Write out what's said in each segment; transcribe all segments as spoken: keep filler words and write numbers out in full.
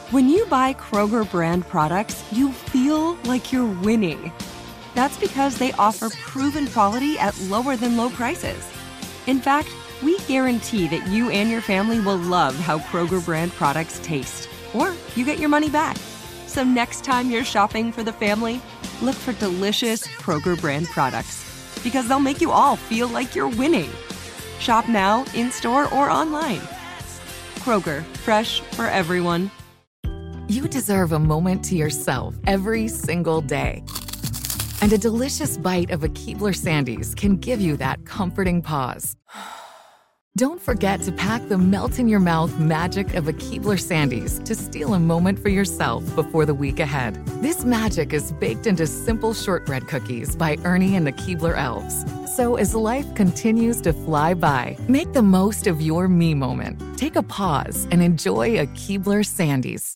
When you buy Kroger brand products, you feel like you're winning. That's because they offer proven quality at lower than low prices. In fact, we guarantee that you and your family will love how Kroger brand products taste, or you get your money back. So next time you're shopping for the family, look for delicious Kroger brand products, because they'll make you all feel like you're winning. Shop now, in-store, or online. Kroger, fresh for everyone. You deserve a moment to yourself every single day. And a delicious bite of a Keebler Sandies can give you that comforting pause. Don't forget to pack the melt-in-your-mouth magic of a Keebler Sandies to steal a moment for yourself before the week ahead. This magic is baked into simple shortbread cookies by Ernie and the Keebler Elves. So as life continues to fly by, make the most of your me moment. Take a pause and enjoy a Keebler Sandies.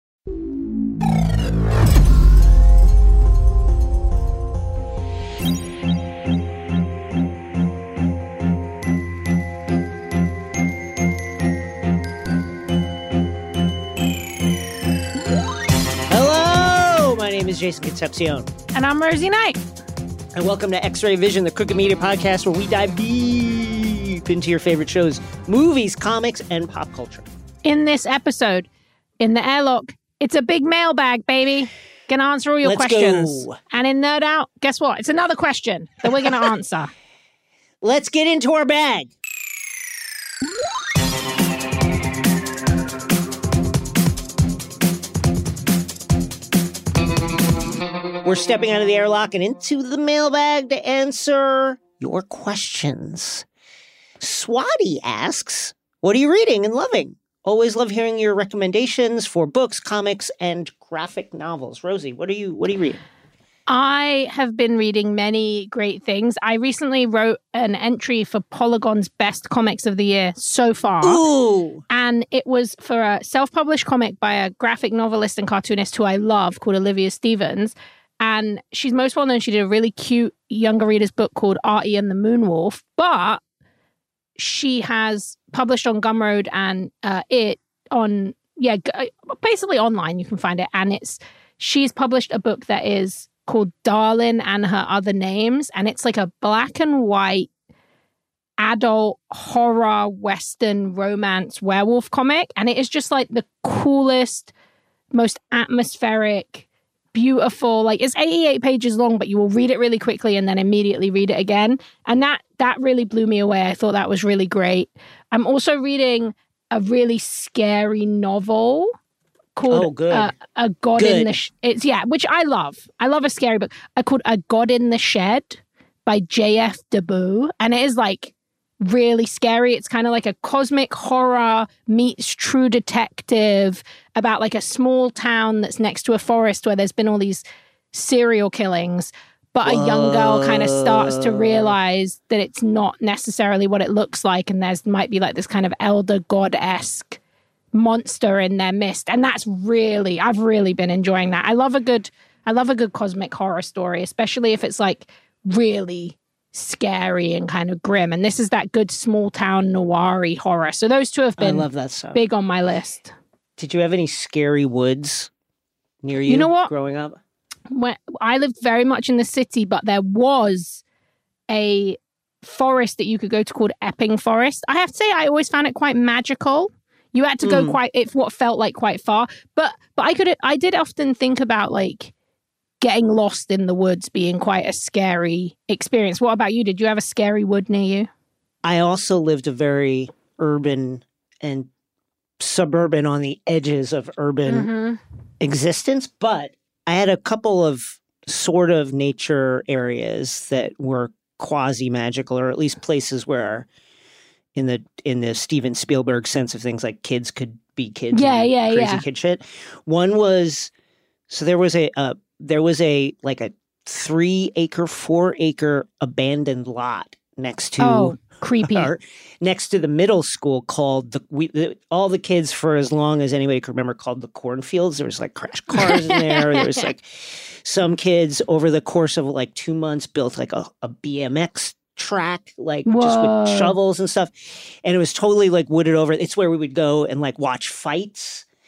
Hello, my name is Jason Concepcion. And I'm Rosie Knight. And welcome to X-Ray Vision, the Crooked Media podcast, where we dive deep into your favorite shows, movies, comics, and pop culture. In this episode, in the airlock, it's a big mailbag, baby. Gonna answer all your Let's questions. go. And in Nerd Out, guess what? It's another question that we're gonna answer. Let's get into our bag. We're stepping out of the airlock and into the mailbag to answer your questions. Swati asks, what are you reading and loving? Always love hearing your recommendations for books, comics, and graphic novels. Rosie, what are you what are you reading? I have been reading many great things. I recently wrote an entry for Polygon's best comics of the year so far. Ooh. And it was for a self-published comic by a graphic novelist and cartoonist who I love called Olivia Stevens. And she's most well known. She did a really cute younger readers book called Artie and the Moonwolf. But she has published on Gumroad and uh, it on, yeah, g- basically online. You can find it. And it's, she's published a book that is called Darlin and Her Other Names. And it's like a black and white adult horror, Western romance werewolf comic. And it is just like the coolest, most atmospheric, beautiful, like it's eighty-eight pages long, but you will read it really quickly and then immediately read it again. And that that really blew me away. I thought that was really great. I'm also reading a really scary novel called oh, good. Uh, A God good. in the Sh- it's yeah, which I love. I love a scary book. I called A God in the Shed by J F Deboo, and it is like really scary. It's kind of like a cosmic horror meets True Detective about like a small town that's next to a forest where there's been all these serial killings. But a young girl kind of starts to realize that it's not necessarily what it looks like. And there's might be like this kind of elder god-esque monster in their midst. And that's really, I've really been enjoying that. I love a good, I love a good cosmic horror story, especially if it's like really scary and kind of grim. And this is that good small town noir-y horror. So those two have been I love that stuff. Big on my list. Did you have any scary woods near you, You know what? growing up? When, I lived very much in the city, but there was a forest that you could go to called Epping Forest. I have to say, I always found it quite magical. You had to go Mm. quite, it's what felt like quite far. But but I could, I did often think about like getting lost in the woods being quite a scary experience. What about you? Did you have a scary wood near you? I also lived a very urban and suburban on the edges of urban Mm-hmm. existence, but I had a couple of sort of nature areas that were quasi-magical, or at least places where in the in the Steven Spielberg sense of things, like kids could be kids. Yeah, and do yeah, crazy yeah. kid shit. One was, so there was a, uh, there was a, like a three acre, four acre abandoned lot next to Oh, creepy. our, next to the middle school called the, we, the all the kids for as long as anybody could remember called the cornfields. There was like crash cars in there. There was like some kids over the course of like two months built like a, a B M X track, like just Whoa. with shovels and stuff. And it was totally like wooded over. It's where we would go and like watch fights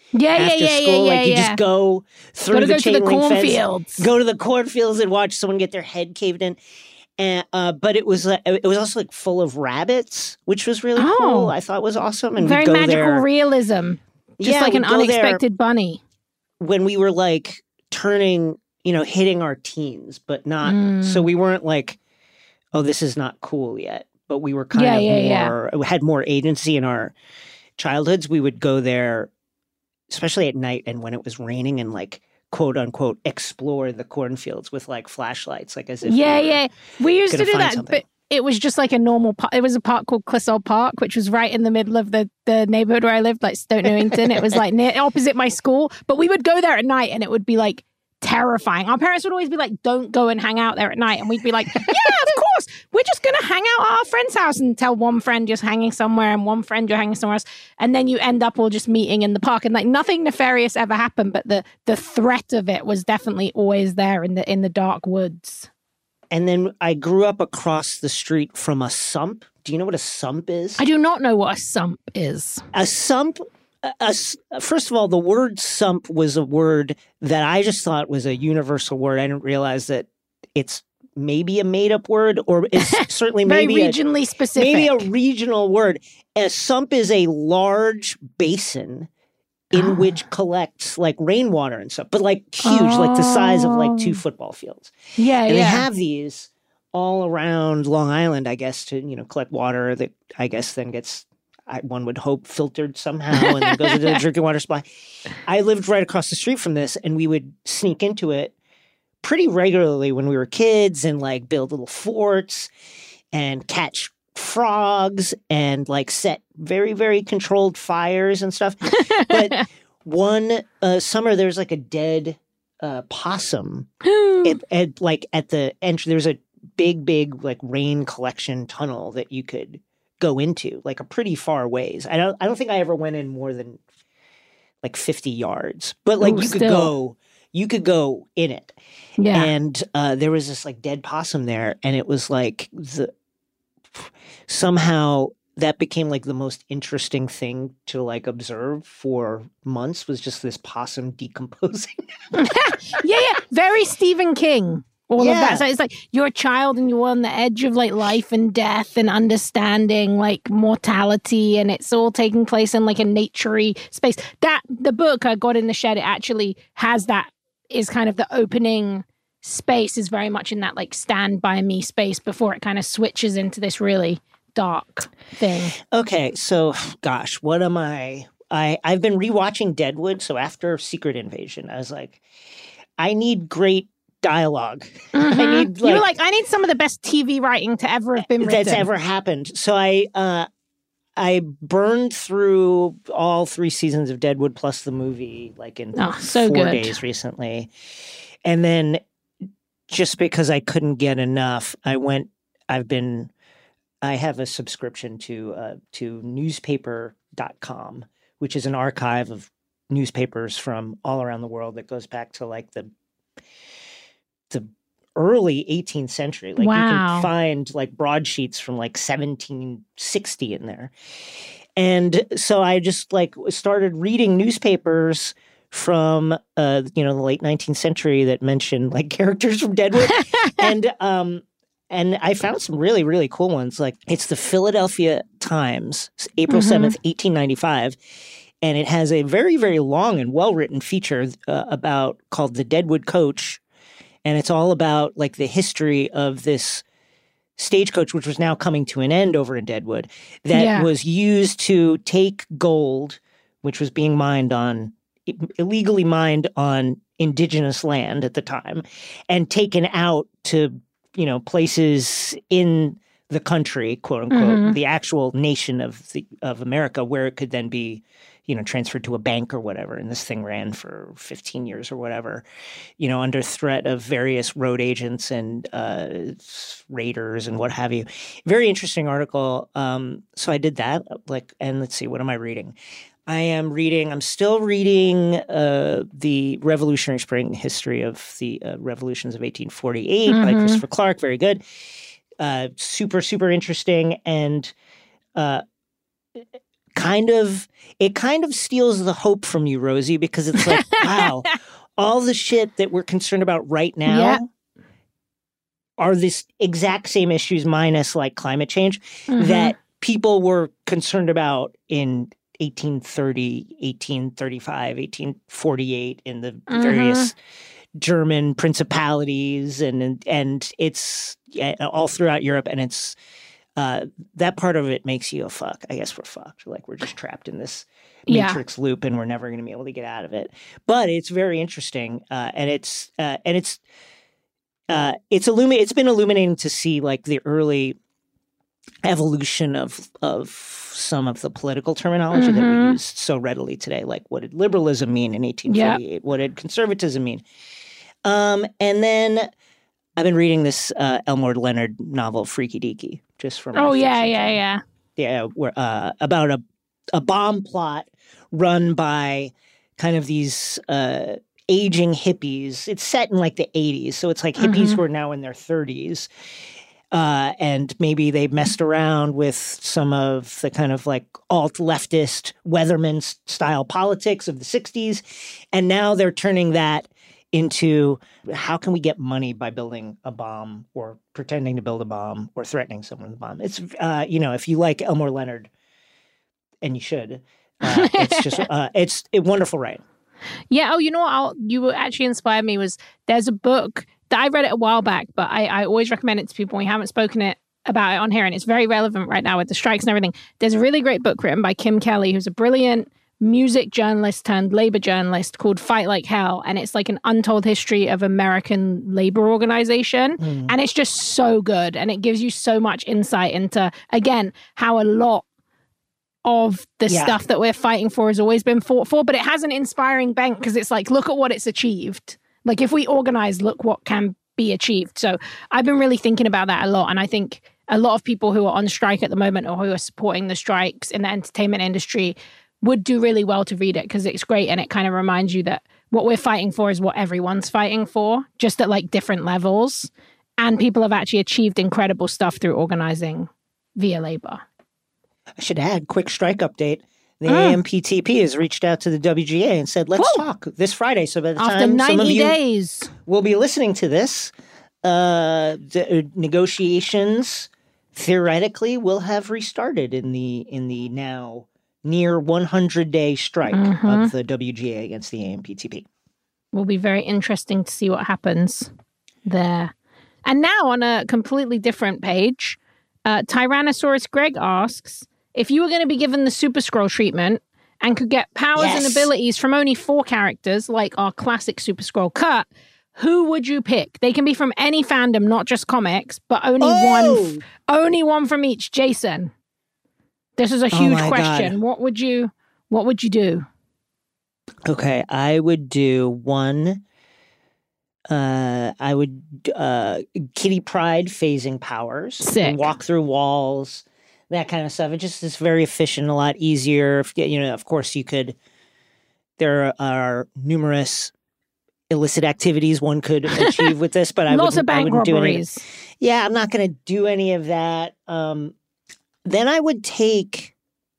Yeah, after yeah, yeah, school. yeah, like you yeah. just go through Gotta the go to chain the link fence, cornfields. go to the cornfields and watch someone get their head caved in. And uh, but it was uh, it was also like full of rabbits, which was really Oh. cool. I thought was awesome. And Very we'd go magical there. realism. Just Yeah, like an we'd go there unexpected bunny. when we were like turning, you know, hitting our teens, but not. Mm. So we weren't like, oh, this is not cool yet. But we were kind Yeah, of yeah, more, we had more agency in our childhoods. We would go there, especially at night and when it was raining, and like quote unquote explore the cornfields with like flashlights, like as if Yeah, we were yeah. We used to gonna do find that, something. but it was just like a normal park. It was a park called Clissold Park, which was right in the middle of the, the neighborhood where I lived, like Stoke Newington. It was like near opposite my school. But we would go there at night and it would be like terrifying. Our parents would always be like, don't go and hang out there at night. And we'd be like, yeah, of course. We're just going to hang out at our friend's house and tell one friend you're hanging somewhere and one friend you're hanging somewhere else. And then you end up all just meeting in the park. And like nothing nefarious ever happened, but the the threat of it was definitely always there in the in the dark woods. And then I grew up across the street from a sump. Do you know what a sump is? I do not know what a sump is. A sump, a, a s- first of all, the word sump was a word that I just thought was a universal word. I didn't realize that it's maybe a made-up word, or it's certainly Very maybe a, regionally specific. maybe a regional word. A sump is a large basin in Oh. which collects like rainwater and stuff, but like huge, like the size of like two Oh. football fields. Yeah, And yeah. they have these all around Long Island, I guess, to, you know, collect water that I guess then gets, I, one would hope, filtered somehow and then goes into the drinking water supply. I lived right across the street from this, and we would sneak into it pretty regularly when we were kids and like build little forts and catch frogs and like set very, very controlled fires and stuff. But one uh, summer, there was like a dead uh, possum it, at like at the entry. There was a big, big like rain collection tunnel that you could go into, like a pretty far ways. I don't, I don't think I ever went in more than like fifty yards, but like Ooh, you could still. go, you could go in it. yeah. And uh, there was this like dead possum there, and it was like the somehow that became like the most interesting thing to like observe for months, was just this possum decomposing. yeah, yeah. Very Stephen King. All of Yeah. that. So it's like you're a child and you're on the edge of like life and death and understanding like mortality, and it's all taking place in like a naturey space. That the book I got in the shed, it actually has that, is kind of the opening space is very much in that like stand by me space before it kind of switches into this really dark thing. Okay, so gosh, what am I? I I've been rewatching Deadwood. So after Secret Invasion, I was like, I need great dialogue. I need You were like, I need some of the best T V writing to ever have been written. that's ever happened. So I uh, I burned through all three seasons of Deadwood plus the movie like in Oh, so four good. days recently, and then just because I couldn't get enough, I went. I've been. I have a subscription to uh, to newspaper dot com, which is an archive of newspapers from all around the world that goes back to like the the early eighteenth century. Like you Wow. can find like broadsheets from like seventeen sixty in there. And so I just like started reading newspapers from uh you know the late nineteenth century that mentioned like characters from Deadwood. and um and I found some really, really cool ones. Like it's the Philadelphia Times, April seventh, eighteen ninety-five. And it has a very, very long and well-written feature uh, about called The Deadwood Coach. And it's all about like the history of this stagecoach, which was now coming to an end over in Deadwood, that Yeah. was used to take gold, which was being mined on, illegally mined on indigenous land at the time, and taken out to, you know, places in the country, quote unquote, Mhm. the actual nation of the of America, where it could then be, you know, transferred to a bank or whatever. And this thing ran for fifteen years or whatever, you know, under threat of various road agents and uh, raiders and what have you. Very interesting article. Um, so I did that. Like, and let's see, what am I reading? I am reading, I'm still reading uh, the Revolutionary Spring History of the uh, Revolutions of eighteen forty-eight by Mhm. Christopher Clark. Very good. Uh, super, super interesting. And uh, kind of it kind of steals the hope from you, Rosie, because it's like, wow, all the shit that we're concerned about right now Yeah. are this exact same issues minus like climate change Mhm. that people were concerned about in eighteen thirty, eighteen thirty-five, eighteen forty-eight in the Mhm. various German principalities and and, and it's yeah, all throughout Europe, and it's uh, that part of it makes you a fuck. I guess we're fucked. Like we're just trapped in this Yeah. matrix loop, and we're never going to be able to get out of it. But it's very interesting, uh, and it's uh, and it's uh, it's illumi- It's been illuminating to see like the early evolution of of some of the political terminology that Mhm. we use so readily today. Like, what did liberalism mean in eighteen forty-eight? What did conservatism mean? Um, and then I've been reading this uh, Elmore Leonard novel, Freaky Deaky, just for my Oh, yeah, fiction yeah, time. yeah. Yeah, where, uh, about a a bomb plot run by kind of these uh, aging hippies. It's set in like the eighties, so it's like hippies Mhm. who are now in their thirties. Uh, and maybe they messed around with some of the kind of like alt leftist Weatherman s- style politics of the sixties. And now they're turning that into how can we get money by building a bomb or pretending to build a bomb or threatening someone with a bomb. It's, uh, you know, if you like Elmore Leonard, and you should, uh, it's just, uh, it's a wonderful writing. Yeah. Oh, you know what? I'll, you actually inspired me was there's a book that I read it a while back, but I, I always recommend it to people. We haven't spoken it about it on here, and it's very relevant right now with the strikes and everything. There's a really great book written by Kim Kelly, who's a brilliant music journalist turned labor journalist, called Fight Like Hell. And it's like an untold history of American labor organization. Mm. And it's just so good. And it gives you so much insight into, again, how a lot of the Yeah. stuff that we're fighting for has always been fought for, but it has an inspiring bent because it's like, look at what it's achieved. Like if we organize, look what can be achieved. So I've been really thinking about that a lot. And I think a lot of people who are on strike at the moment or who are supporting the strikes in the entertainment industry would do really well to read it because it's great. And it kind of reminds you that what we're fighting for is what everyone's fighting for, just at like different levels. And people have actually achieved incredible stuff through organizing via labor. I should add, quick strike update. The Mm. A M P T P has reached out to the W G A and said, let's Whoa. talk this Friday. So by the After time some of ninety you days. will be listening to this, uh, the uh, negotiations theoretically will have restarted in the in the now near one hundred day strike Mhm. of the W G A against the A M P T P. Will be very interesting to see what happens there. And now on a completely different page, uh, Tyrannosaurus Greg asks, if you were going to be given the Super Scroll treatment and could get powers and Yes. abilities from only four characters, like our classic Super Scroll cut, who would you pick? They can be from any fandom, not just comics, but only Oh! one, f- only one from each. Jason, this is a Oh huge my question. God. What would you, what would you do? Okay, I would do one. Uh, I would uh, Kitty Pryde phasing powers, Sick. and walk through walls, that kind of stuff. It just is very efficient, a lot easier. If, you know, of course, you could. There are numerous illicit activities one could achieve with this, but I Lots wouldn't, of bank I wouldn't do any. robberies. Yeah, I'm not going to do any of that. Um, then I would take.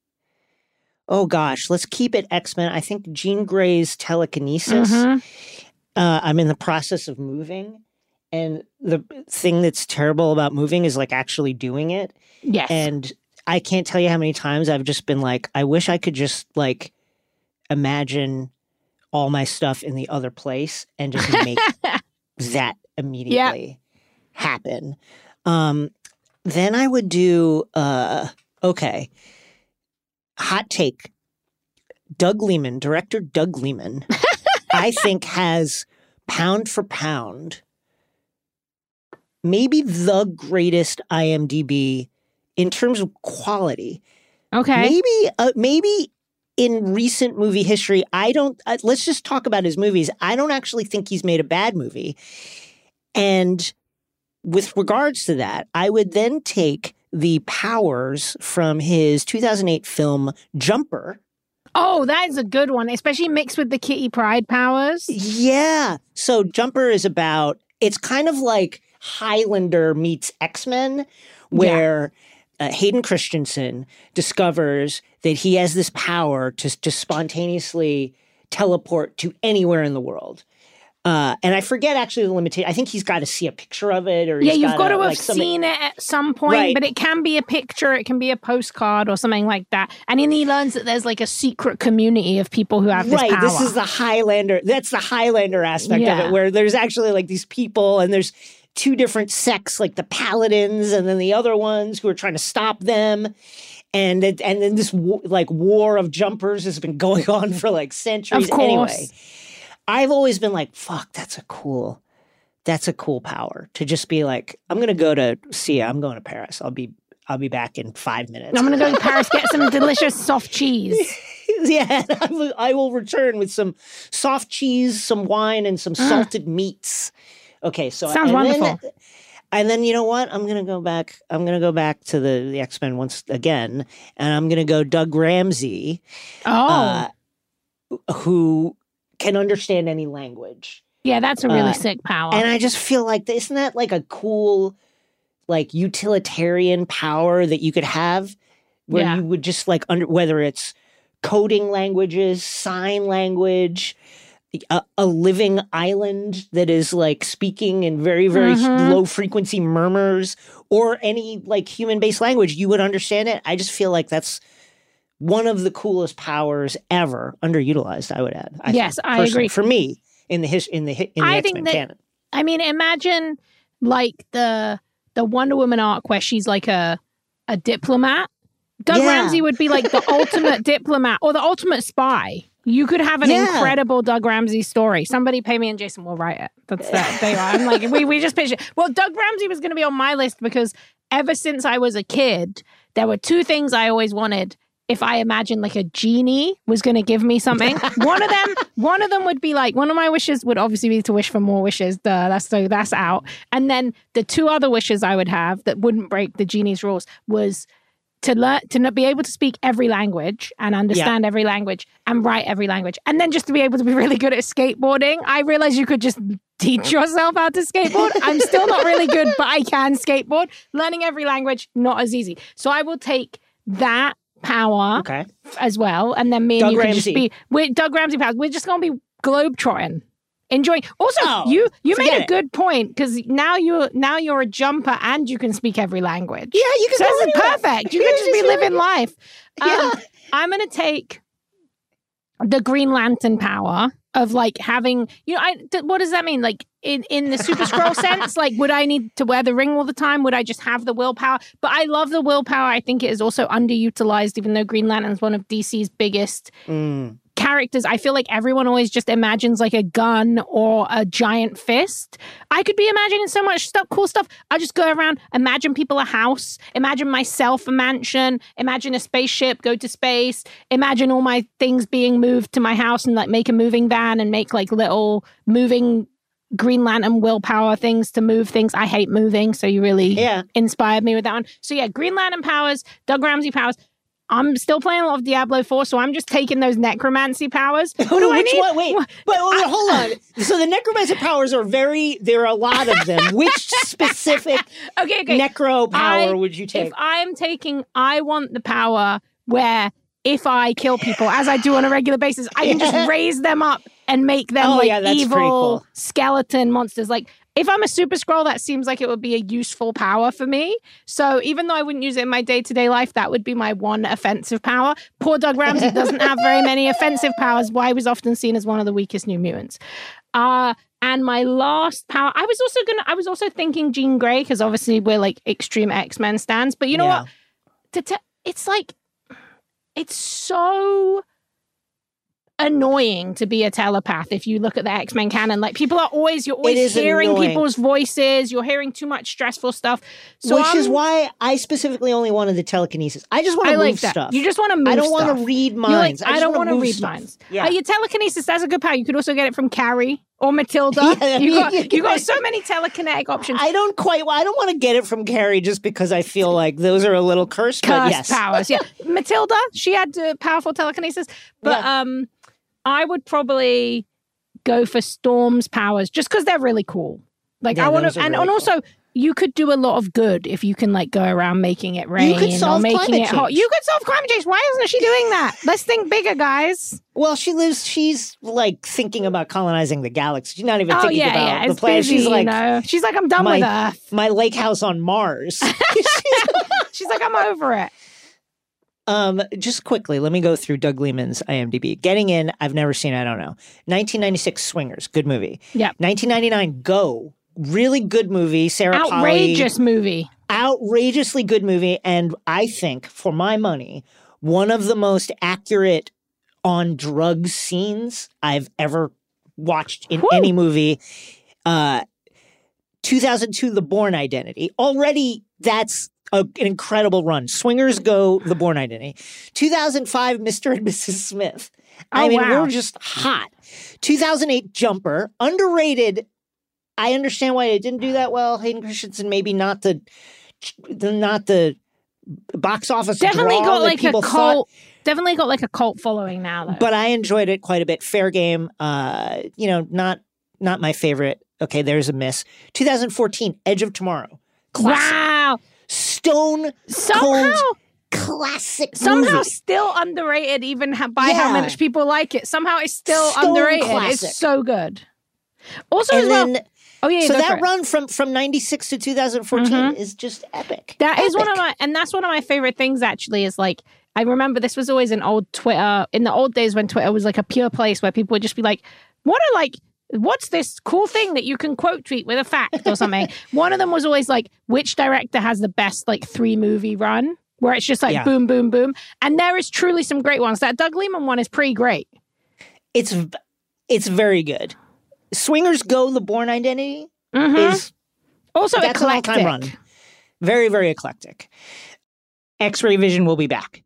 Oh gosh, let's keep it X-Men. I think Jean Grey's telekinesis. Mhm. Uh, I'm in the process of moving, and the thing that's terrible about moving is like actually doing it. Yes. And I can't tell you how many times I've just been like, I wish I could just like imagine all my stuff in the other place and just make that immediately happen. Um, then I would do, uh, okay, hot take. Doug Liman, director Doug Liman, I think has pound for pound maybe the greatest I M D B in terms of quality. Okay. Maybe, uh, maybe in recent movie history, I don't. Uh, let's just talk about his movies. I don't actually think he's made a bad movie. And with regards to that, I would then take the powers from his two thousand eight film Jumper. Oh, that is a good one, especially mixed with the Kitty Pryde powers. Yeah. So Jumper is about, it's kind of like Highlander meets X-Men, where uh, Hayden Christensen discovers that he has this power to, to spontaneously teleport to anywhere in the world. Uh, and I forget actually the limitation. I think he's got to see a picture of it, or yeah, he's you've got to have like, seen it at some point. Right. But it can be a picture, it can be a postcard or something like that. And then he learns that there's like a secret community of people who have this right. power. This is the Highlander. That's the Highlander aspect Yeah. of it, where there's actually like these people, and there's two different sects, like the Paladins, and then the other ones who are trying to stop them. And it, and then this like war of jumpers has been going on for like centuries. Of course. Anyway. I've always been like, fuck, that's a cool, that's a cool power to just be like, I'm going to go to, see ya, I'm going to Paris. I'll be, I'll be back in five minutes. I'm going to go to Paris, get some delicious soft cheese. Yeah, I will, I will return with some soft cheese, some wine, and some salted meats. Okay, so Sounds and wonderful. Then, and then you know what? I'm gonna go back. I'm gonna go back to the, the X-Men once again, and I'm gonna go Doug Ramsey, Oh, uh, who can understand any language. yeah, that's a really uh, sick power. And I just feel like, isn't that like a cool, like utilitarian power that you could have, where Yeah. you would just like under, whether it's coding languages, sign language, a, a living island that is like speaking in very, very Mhm. low frequency murmurs, or any like human based language, you would understand it. I just feel like that's one of the coolest powers ever, underutilized, I would add. I Yes, think, I personally, agree. For me, in the his, in the hi- in the I X-Men think that- canon. I mean, imagine like the the Wonder Woman arc where she's like a a diplomat. Doug Yeah. Ramsey would be like the ultimate diplomat or the ultimate spy. You could have an Yeah. incredible Doug Ramsey story. Somebody pay me and Jason will write it. That's that. They are. I'm like, we, we just pitched it. Well, Doug Ramsey was going to be on my list because ever since I was a kid, there were two things I always wanted. If I imagined like a genie was going to give me something, one of them, one of them would be like, one of my wishes would obviously be to wish for more wishes. Duh, that's so that's out. And then the two other wishes I would have that wouldn't break the genie's rules was to learn to not be able to speak every language and understand every language and write every language, and then just to be able to be really good at skateboarding. I realized you could just teach yourself how to skateboard. I'm still not really good, but I can skateboard. Learning every language, not as easy. So I will take that power Okay. as well, and then me and Doug you can Ramsey. just be we're Doug Ramsey powers. We're just gonna be globetrotting, enjoying. Also, Oh, you you made forget a it. good point because now you're now you're a jumper and you can speak every language. Yeah, you can So go this is anywhere. perfect. You Yeah, can just be just living life. Um, Yeah. I'm gonna take the Green Lantern power of like having, you know, I th- what does that mean? Like in, in the Super Scroll sense, like would I need to wear the ring all the time? Would I just have the willpower? But I love the willpower. I think it is also underutilized, even though Green Lantern is one of D C's biggest Mm. characters. I feel like everyone always just imagines like a gun or a giant fist. I could be imagining so much stuff, cool stuff. I just go around, imagine people a house, imagine myself a mansion, imagine a spaceship, go to space, imagine all my things being moved to my house and like make a moving van and make like little moving Green Lantern willpower things to move things. I hate moving, so you really Yeah. inspired me with that one. So yeah, Green Lantern powers, Doug Ramsey powers. I'm still playing a lot of Diablo four, so I'm just taking those necromancy powers. What do I Which need? one? Wait, What- but wait, hold on. So the necromancer powers are very, there are a lot of them. Which specific Okay, okay. necro power I- would you take? If I am taking, I want the power where if I kill people, as I do on a regular basis, I can just raise them up and make them Oh, like yeah, that's pretty evil cool. skeleton monsters. Like, if I'm a super scroll, that seems like it would be a useful power for me. So even though I wouldn't use it in my day-to-day life, that would be my one offensive power. Poor Doug Ramsey doesn't have very many offensive powers. Why he was often seen as one of the weakest New Mutants. Uh, and my last power, I was also gonna, I was also thinking Jean Grey, because obviously we're like extreme X-Men stans. But you know Yeah. what? To te- it's like, it's so annoying to be a telepath if you look at the X-Men canon. Like people are always, you're always is hearing annoying. people's voices, you're hearing too much stressful stuff. So Which I'm- is why I specifically only wanted the telekinesis. I just want I to like move that. stuff. You just want to move I don't want want to read You're like, minds. I, just don't want wanna to move read stuff. minds. Yeah. Uh, your telekinesis, that's a good power. You could also get it from Carrie or Matilda. Yeah, you got you you got can- so many telekinetic options. I don't quite. Well, I don't want to get it from Carrie just because I feel like those are a little cursed. but Cursed yes, powers. Yeah, Matilda, she had uh, powerful telekinesis, but Yeah. um, I would probably go for Storm's powers just because they're really cool. Like Yeah, I want those to, are and, really and also you could do a lot of good if you can like go around making it rain You could solve or making climate it hot. change. You could solve climate change. Why isn't she doing that? Let's think bigger, guys. Well, she lives, she's like thinking about colonizing the galaxy. She's not even Oh thinking yeah, about yeah. the It's planet. busy, She's like, you know. She's like, I'm done my, with Earth. my lake house on Mars. She's like, I'm over it. Um, just quickly, let me go through Doug Liman's IMDb. Getting In, I've never seen, I don't know. nineteen ninety-six, Swingers, good movie. Yep. nineteen ninety-nine, Go, really good movie. Sarah Outrageous Polley, movie. outrageously good movie. And I think, for my money, one of the most accurate on drugs scenes I've ever watched in Whew. any movie. Uh, two thousand two, The Bourne Identity. Already, that's a, an incredible run. Swingers, Go, The Bourne Identity. two thousand five, Mister and Missus Smith. I Oh, mean, wow. we're just hot. two thousand eight, Jumper. Underrated. I understand why it didn't do that well. Hayden Christensen, maybe not the, the not the box office Definitely draw got that like a people cult. thought. Definitely got like a cult following now, though. But I enjoyed it quite a bit. Fair Game, uh, you know, not not my favorite. Okay, there's a miss. two thousand fourteen, Edge of Tomorrow. Classic. Wow. Stone Somehow, cold classic somehow movie. still underrated, even ha- by how Yeah. much people like it. Somehow it's still Stone underrated. classic. It's so good. Also, as And well. then, oh yeah, so go for that it. run from from ninety-six to two thousand fourteen Mhm. is just epic. That is one of Epic. my, and that's one of my favorite things. Actually, is like I remember this was always an old Twitter in the old days when Twitter was like a pure place where people would just be like, "What are like." What's this cool thing that you can quote tweet with a fact or something? One of them was always like, which director has the best like three movie run where it's just like Yeah. boom, boom, boom. And there is truly some great ones. That Doug Liman one is pretty great. It's it's very good. Swingers Go, The Bourne Identity Mhm. is Also that's an eclectic. all-time run. Very, very eclectic. X-Ray Vision will be back.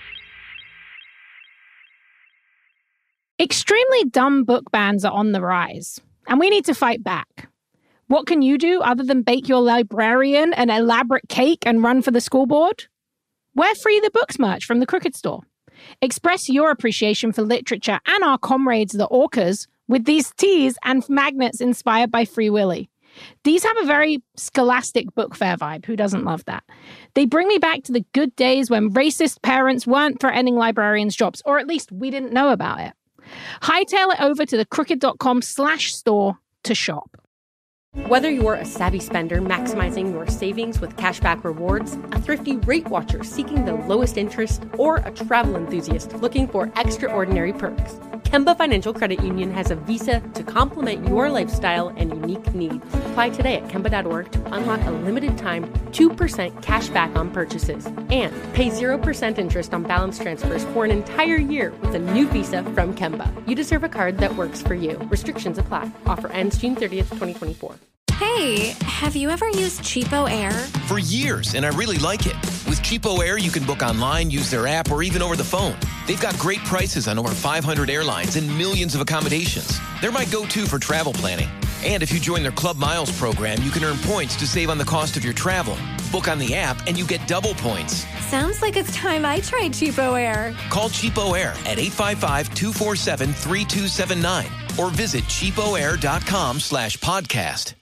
Extremely dumb book bans are on the rise, and we need to fight back. What can you do other than bake your librarian an elaborate cake and run for the school board? Wear Free the Books merch from the Crooked Store. Express your appreciation for literature and our comrades, the orcas, with these teas and magnets inspired by Free Willy. These have a very scholastic book fair vibe. Who doesn't love that? They bring me back to the good days when racist parents weren't threatening librarians' jobs, or at least we didn't know about it. Hightail it over to the crooked.com slash store to shop. Whether you're a savvy spender maximizing your savings with cashback rewards, a thrifty rate watcher seeking the lowest interest, or a travel enthusiast looking for extraordinary perks, Kemba Financial Credit Union has a visa to complement your lifestyle and unique needs. Apply today at Kemba dot org to unlock a limited time two percent cash back on purchases and pay zero percent interest on balance transfers for an entire year with a new visa from Kemba. You deserve a card that works for you. Restrictions apply. Offer ends June thirtieth, twenty twenty-four. Hey, have you ever used Cheapo Air? For years, and I really like it. With Cheapo Air, you can book online, use their app, or even over the phone. They've got great prices on over five hundred airlines and millions of accommodations. They're my go-to for travel planning. And if you join their Club Miles program, you can earn points to save on the cost of your travel. Book on the app, and you get double points. Sounds like it's time I tried Cheapo Air. Call Cheapo Air at eight five five, two four seven, three two seven nine or visit cheapoair.com slash podcast.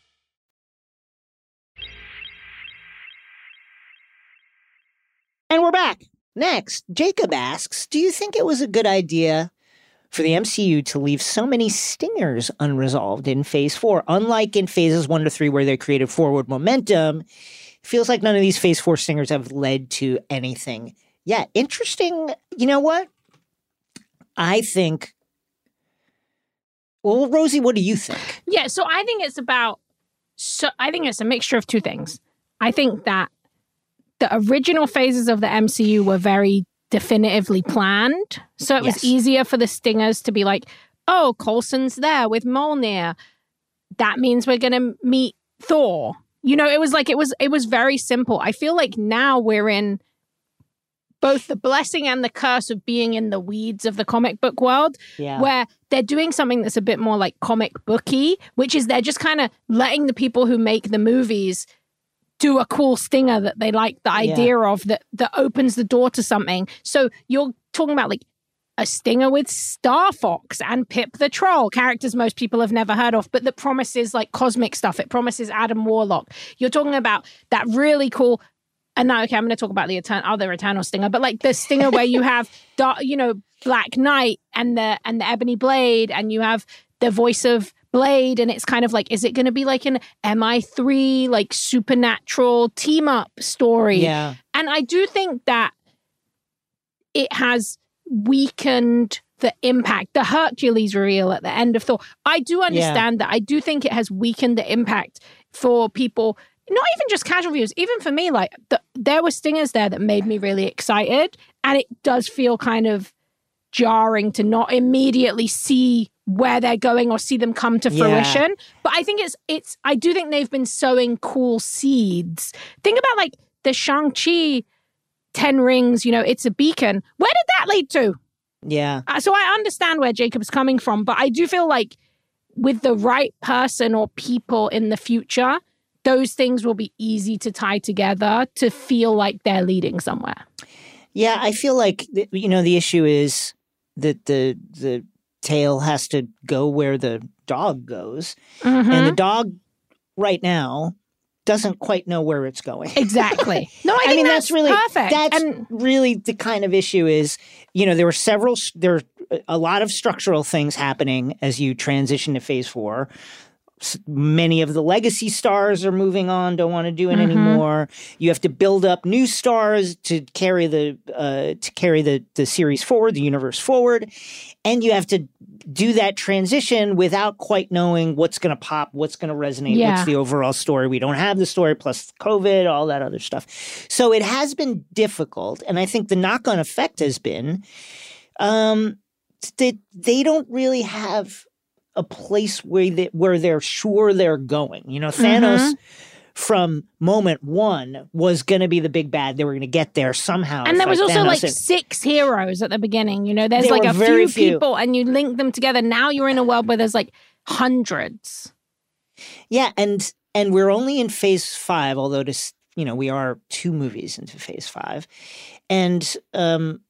And we're back. Next, Jacob asks, do you think it was a good idea for the M C U to leave so many stingers unresolved in Phase four? Unlike in Phases one to three where they created forward momentum, it feels like none of these Phase four stingers have led to anything yet. Interesting. You know what? I think... Well, Rosie, what do you think? Yeah, so I think it's about, so I think it's a mixture of two things. I think that the original phases of the M C U were very definitively planned. So it was Yes. easier for the stingers to be like, oh, Coulson's there with Mjolnir. That means we're going to meet Thor. You know, it was like, it was, it was very simple. I feel like now we're in both the blessing and the curse of being in the weeds of the comic book world, Yeah. where they're doing something that's a bit more like comic booky, which is they're just kind of letting the people who make the movies do a cool stinger that they like the idea of that that opens the door to something. So you're talking about like a stinger with Star Fox and Pip the Troll, characters most people have never heard of, but that promises like cosmic stuff. It promises Adam Warlock. You're talking about that really cool, and now, okay, I'm going to talk about the Etern- other Eternal stinger, but like the stinger where you have, you know, Black Knight and the and the Ebony Blade, and you have the voice of Blade, and it's kind of like, is it going to be like an M I three, like supernatural team-up story? Yeah. And I do think that it has weakened the impact. The Hercules reveal at the end of Thor, I do understand yeah. that. I do think it has weakened the impact for people, not even just casual viewers, even for me. Like, the, there were stingers there that made me really excited, and it does feel kind of jarring to not immediately see where they're going or see them come to fruition. Yeah. But I think it's, it's, I do think they've been sowing cool seeds. Think about like the Shang-Chi Ten Rings, you know, it's a beacon. Where did that lead to? Yeah. Uh, so I understand where Jacob's coming from, but I do feel like with the right person or people in the future, those things will be easy to tie together to feel like they're leading somewhere. Yeah, I feel like, you know, the issue is that the the tail has to go where the dog goes. Mm-hmm. And the dog right now doesn't quite know where it's going. Exactly. No, I, think I mean, that's, that's really, perfect. That's and, really the kind of issue is, you know, there were several, there are a lot of structural things happening as you transition to phase four. Many of the legacy stars are moving on, don't want to do it mm-hmm. anymore. You have to build up new stars to carry the uh, to carry the the series forward, the universe forward, and you have to do that transition without quite knowing what's going to pop, what's going to resonate, yeah. what's the overall story. We don't have the story, plus COVID, all that other stuff. So it has been difficult, and I think the knock-on effect has been um, that they don't really have a place where they, where they're sure they're going. You know, Thanos mm-hmm. from moment one was going to be the big bad. They were going to get there somehow. And there was like also Thanos like and, six heroes at the beginning. You know, there's there like a few, few people and you link them together. Now you're in a world where there's like hundreds. Yeah. And, and we're only in phase five, although to, you know, we are two movies into phase five. And, um,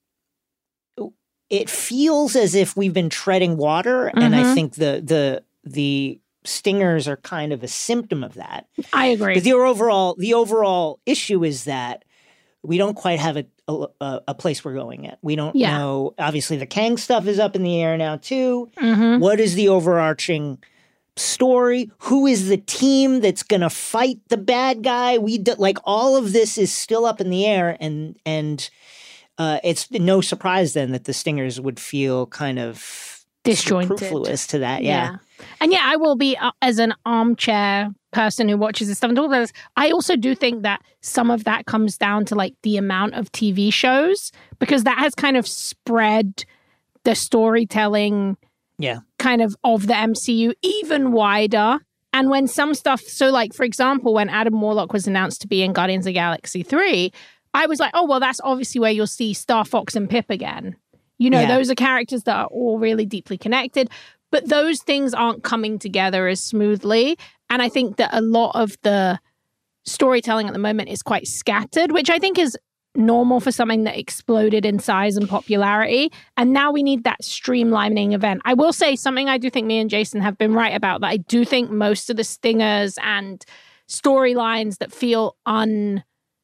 it feels as if we've been treading water, mm-hmm. and I think the the the stingers are kind of a symptom of that. I agree. But the overall the overall issue is that we don't quite have a a, a place we're going at. We don't yeah. know. Obviously, the Kang stuff is up in the air now too. Mm-hmm. What is the overarching story? Who is the team that's going to fight the bad guy? We do, like all of this is still up in the air, and and. Uh, it's no surprise then that the stingers would feel kind of disjointed, superfluous to that. Yeah. yeah. And yeah, I will be, uh, as an armchair person who watches this stuff and all this, I also do think that some of that comes down to like the amount of T V shows, because that has kind of spread the storytelling yeah. kind of of the M C U even wider. And when some stuff, so like, for example, when Adam Warlock was announced to be in Guardians of the Galaxy three, I was like, oh, well, that's obviously where you'll see Star Fox and Pip again. You know, yeah. those are characters that are all really deeply connected, but those things aren't coming together as smoothly. And I think that a lot of the storytelling at the moment is quite scattered, which I think is normal for something that exploded in size and popularity. And now we need that streamlining event. I will say something I do think me and Jason have been right about, that I do think most of the stingers and storylines that feel un...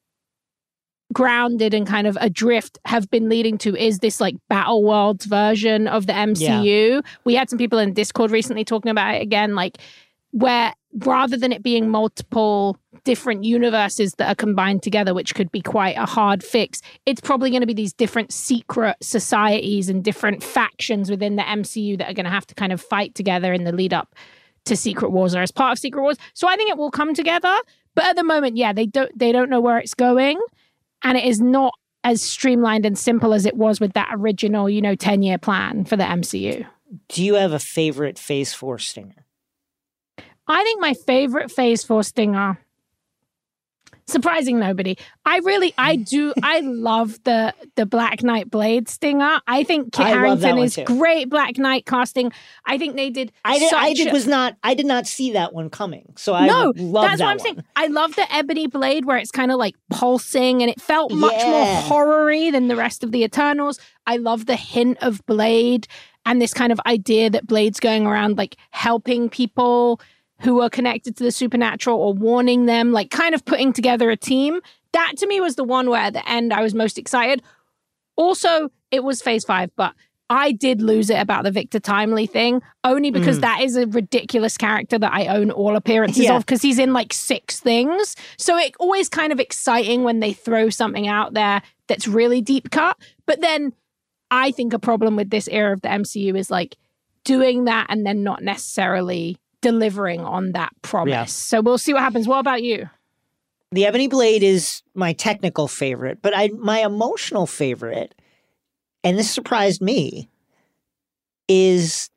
grounded and kind of adrift have been leading to is this like Battle Worlds version of the M C U. Yeah. We had some people in Discord recently talking about it again, like where rather than it being multiple different universes that are combined together, which could be quite a hard fix, it's probably going to be these different secret societies and different factions within the M C U that are going to have to kind of fight together in the lead up to Secret Wars or as part of Secret Wars. So I think it will come together. But at the moment, yeah, they don't they don't know where it's going. And it is not as streamlined and simple as it was with that original, you know, ten-year plan for the M C U. Do you have a favorite Phase four stinger? I think my favorite Phase four stinger Surprising nobody. I really, I do, I love the the Black Knight Blade stinger. I think Kit I love that Harington one is too. great Black Knight casting. I think they did. I did. I such did a- was not. I did not see that one coming. So I no, love that's that what I'm one. saying. I love the Ebony Blade where it's kind of like pulsing and it felt much Yeah. more horror-y than the rest of the Eternals. I love the hint of Blade and this kind of idea that Blade's going around like helping people who are connected to the supernatural or warning them, like kind of putting together a team. That to me was the one where at the end I was most excited. Also, it was phase five, but I did lose it about the Victor Timely thing, only because Mm. that is a ridiculous character that I own all appearances Yeah. of because he's in like six things. So it always kind of exciting when they throw something out there that's really deep cut. But then I think a problem with this era of the M C U is like doing that and then not necessarily delivering on that promise. Yeah. So we'll see what happens. What about you? The Ebony Blade is my technical favorite, but I my emotional favorite, and this surprised me, is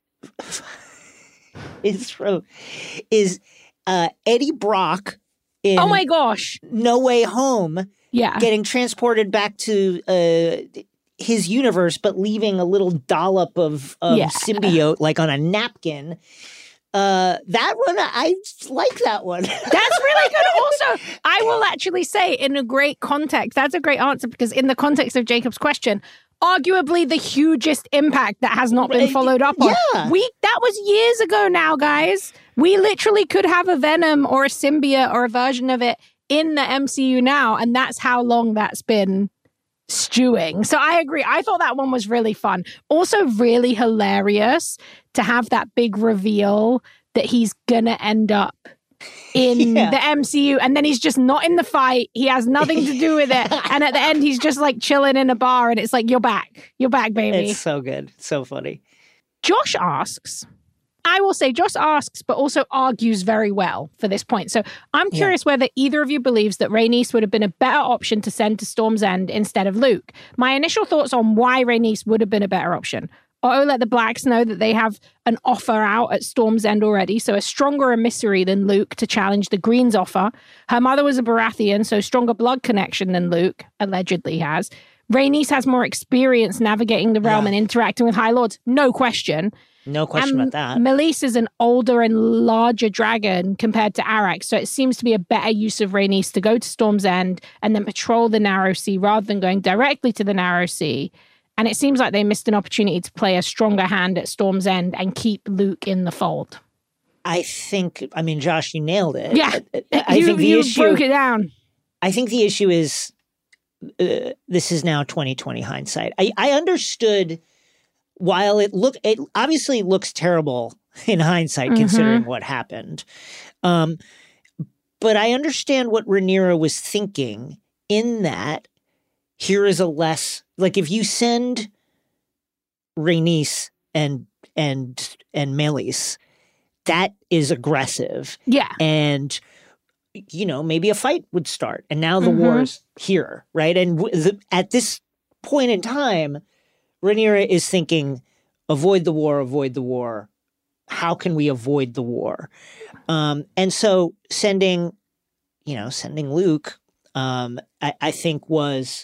is from is uh, Eddie Brock in Oh my gosh. No Way Home, Yeah. getting transported back to uh, his universe, but leaving a little dollop of, of Yeah. symbiote like on a napkin. Uh, that one, I like that one. That's really good. Also, I will actually say in a great context, that's a great answer because in the context of Jacob's question, arguably the hugest impact that has not been Right. followed up on. Yeah. We that was years ago now, guys. We literally could have a Venom or a symbiote or a version of it in the M C U now, and that's how long that's been stewing. So I agree. I thought that one was really fun. Also really hilarious to have that big reveal that he's gonna end up in Yeah. the M C U and then he's just not in the fight. He has nothing to do with it. And at the end, he's just like chilling in a bar and it's like, you're back. You're back, baby. It's so good. So funny. Josh asks, I will say Josh asks, but also argues very well for this point. So I'm curious whether either of you believes that Rhaenys would have been a better option to send to Storm's End instead of Luke. My initial thoughts on why Rhaenys would have been a better option. Otto let the Blacks know that they have an offer out at Storm's End already, so a stronger emissary than Luke to challenge the Greens' offer. Her mother was a Baratheon, so stronger blood connection than Luke allegedly has. Rhaenys has more experience navigating the realm Yeah. and interacting with High Lords, no question. No question And about that. Meleys is an older and larger dragon compared to Arrak, so it seems to be a better use of Rhaenys to go to Storm's End and then patrol the Narrow Sea rather than going directly to the Narrow Sea. And it seems like they missed an opportunity to play a stronger hand at Storm's End and keep Luke in the fold. I think, I mean, Josh, you nailed it. Yeah, I, I you, think the you issue. broke it down. I think the issue is uh, this is now twenty twenty hindsight. I, I understood while it look it obviously looks terrible in hindsight Mhm. considering what happened. Um, but I understand what Rhaenyra was thinking in that here is a less like if you send Rhaenys and and and Meleys, that is aggressive. Yeah. And you know, maybe a fight would start. And now the Mhm. war's here, right? And w- the, at this point in time, Rhaenyra is thinking, avoid the war, avoid the war. How can we avoid the war? Um, and so sending, you know, sending Luke, um, I, I think was,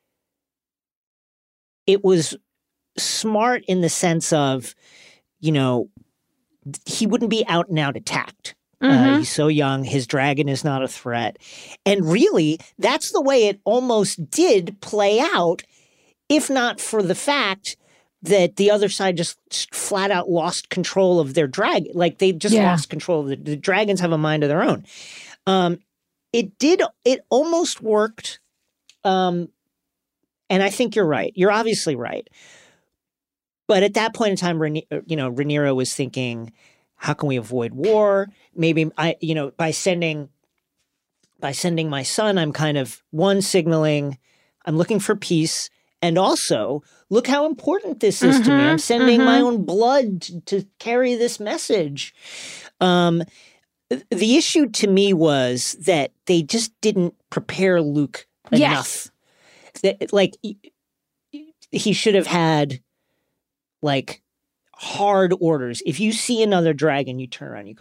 it was smart in the sense of, you know, he wouldn't be out and out attacked. Uh, Mhm. he's so young. His dragon is not a threat. And really, that's the way it almost did play out, if not for the fact that the other side just flat out lost control of their dragon. Like they just Yeah. lost control of the, the dragons have a mind of their own. Um, it did, it almost worked. Um, and I think you're right. You're obviously right. But at that point in time, Rhaeny- you know, Rhaenyra was thinking, how can we avoid war? Maybe I, you know, by sending, by sending my son, I'm kind of one signaling, I'm looking for peace, and also look how important this is to me. I'm Mhm, sending my mhm. own blood to, to carry this message. Um, th- the issue to me was that they just didn't prepare Luke enough. Yes. That like y- y- he should have had like hard orders. If you see another dragon, you turn around, you come back.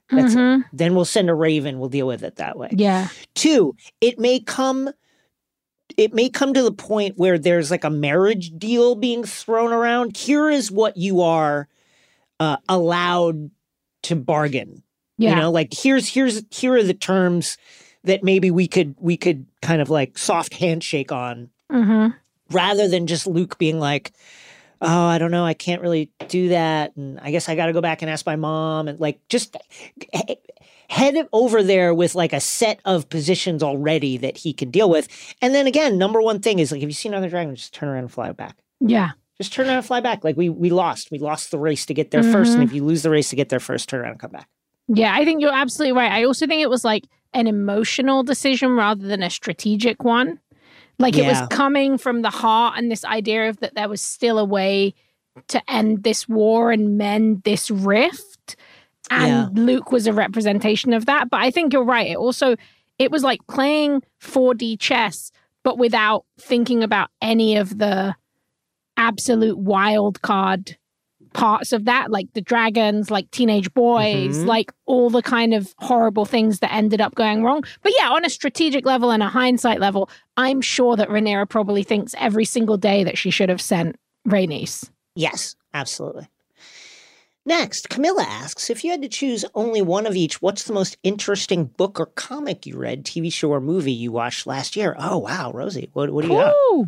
That's Mhm. it. Then we'll send a raven. We'll deal with it that way. Yeah. Two, it may come it may come to the point where there's like a marriage deal being thrown around. Here is what you are uh, allowed to bargain. Yeah. You know, like here's here's here are the terms that maybe we could we could kind of like soft handshake on, Mm-hmm. rather than just Luke being like, oh, I don't know, I can't really do that, and I guess I got to go back and ask my mom, and like just he- head over there with like a set of positions already that he can deal with. And then again, number one thing is like, if you see another dragon, just turn around and fly back. Yeah. Just turn around and fly back. Like we we lost, we lost the race to get there first, and Mhm. if you lose the race to get there first, turn around and come back. Yeah, I think you're absolutely right. I also think it was like an emotional decision rather than a strategic one. Like it Yeah. was coming from the heart and this idea of that there was still a way to end this war and mend this rift. And Luke was a representation of that. But I think you're right. It also, it was like playing four D chess, but without thinking about any of the absolute wild card parts of that, like the dragons, like teenage boys, Mhm. like all the kind of horrible things that ended up going wrong. But yeah, on a strategic level and a hindsight level, I'm sure that Rhaenyra probably thinks every single day that she should have sent Rhaenys. Yes, absolutely. Next, Camilla asks, if you had to choose only one of each, what's the most interesting book or comic you read, T V show or movie you watched last year? Oh, wow, Rosie, what, what do you got? Ooh.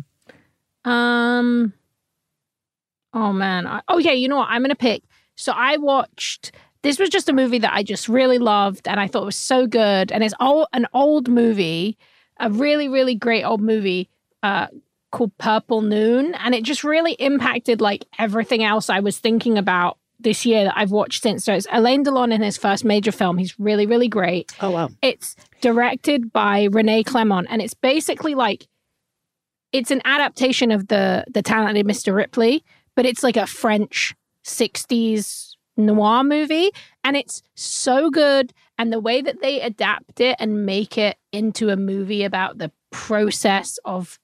Um. Oh man. I, oh yeah. You know what? I'm gonna pick. So I watched. This was just a movie that I just really loved, and I thought it was so good. And it's all an old movie, a really really great old movie uh, called Purple Noon, and it just really impacted like everything else I was thinking about this year that I've watched since. So it's Alain Delon in his first major film. He's really really great. Oh, wow. It's directed by Renee Clement, and it's basically like it's an adaptation of the the talented Mister Ripley, but it's like a French sixties noir movie, and it's so good. And the way that they adapt it and make it into a movie about the process of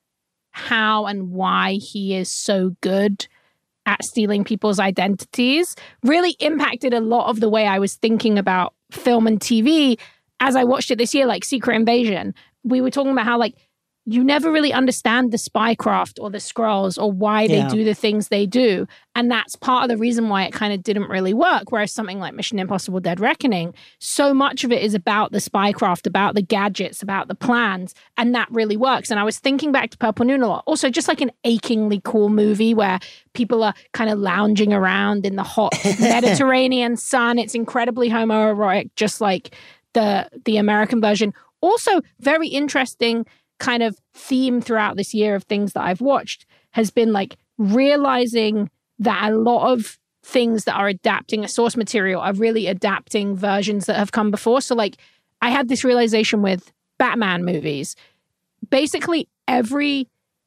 how and why he is so good at stealing people's identities really impacted a lot of the way I was thinking about film and T V as I watched it this year, like Secret Invasion. We were talking about how like you never really understand the spycraft or the Skrulls or why they Yeah. do the things they do. And that's part of the reason why it kind of didn't really work. Whereas something like Mission Impossible Dead Reckoning, so much of it is about the spycraft, about the gadgets, about the plans. And that really works. And I was thinking back to Purple Noon a lot. Also, just like an achingly cool movie where people are kind of lounging around in the hot Mediterranean sun. It's incredibly homoerotic, just like the the American version. Also, very interesting kind of theme throughout this year of things that I've watched has been like realizing that a lot of things that are adapting a source material are really adapting versions that have come before. So like I had this realization with Batman movies. Basically every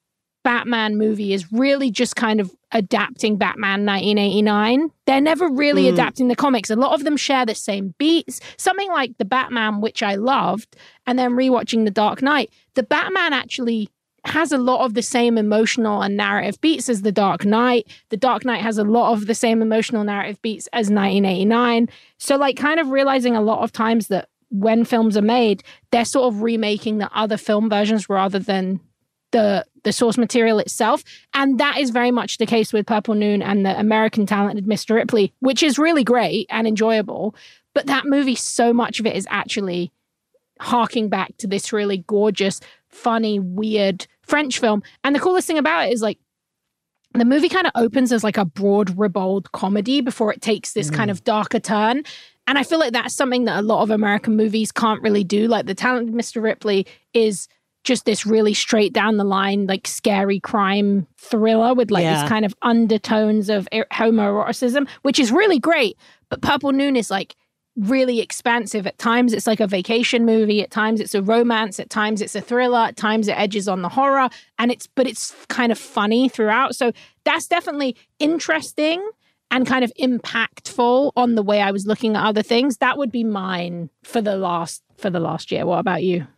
Batman movie is really just kind of adapting Batman nineteen eighty-nine. They're never really Mm. adapting the comics. A lot of them share the same beats. Something like the Batman, which I loved, and then rewatching The Dark Knight. The Batman actually has a lot of the same emotional and narrative beats as The Dark Knight. The Dark Knight has a lot of the same emotional narrative beats as nineteen eighty-nine. So like kind of realizing a lot of times that when films are made, they're sort of remaking the other film versions rather than the the source material itself. And that is very much the case with Purple Noon and the American talented Mister Ripley, which is really great and enjoyable. But that movie, so much of it is actually harking back to this really gorgeous, funny, weird French film. And the coolest thing about it is like the movie kind of opens as like a broad, ribald comedy before it takes this kind of darker turn. And I feel like that's something that a lot of American movies can't really do. Like the talented Mister Ripley is just this really straight down the line, like scary crime thriller with like Yeah. these kind of undertones of er- homoeroticism, which is really great. But Purple Noon is like really expansive. At times it's like a vacation movie. At times it's a romance. At times it's a thriller. At times it edges on the horror. And it's, but it's kind of funny throughout. So that's definitely interesting and kind of impactful on the way I was looking at other things. That would be mine for the last, for the last year. What about you?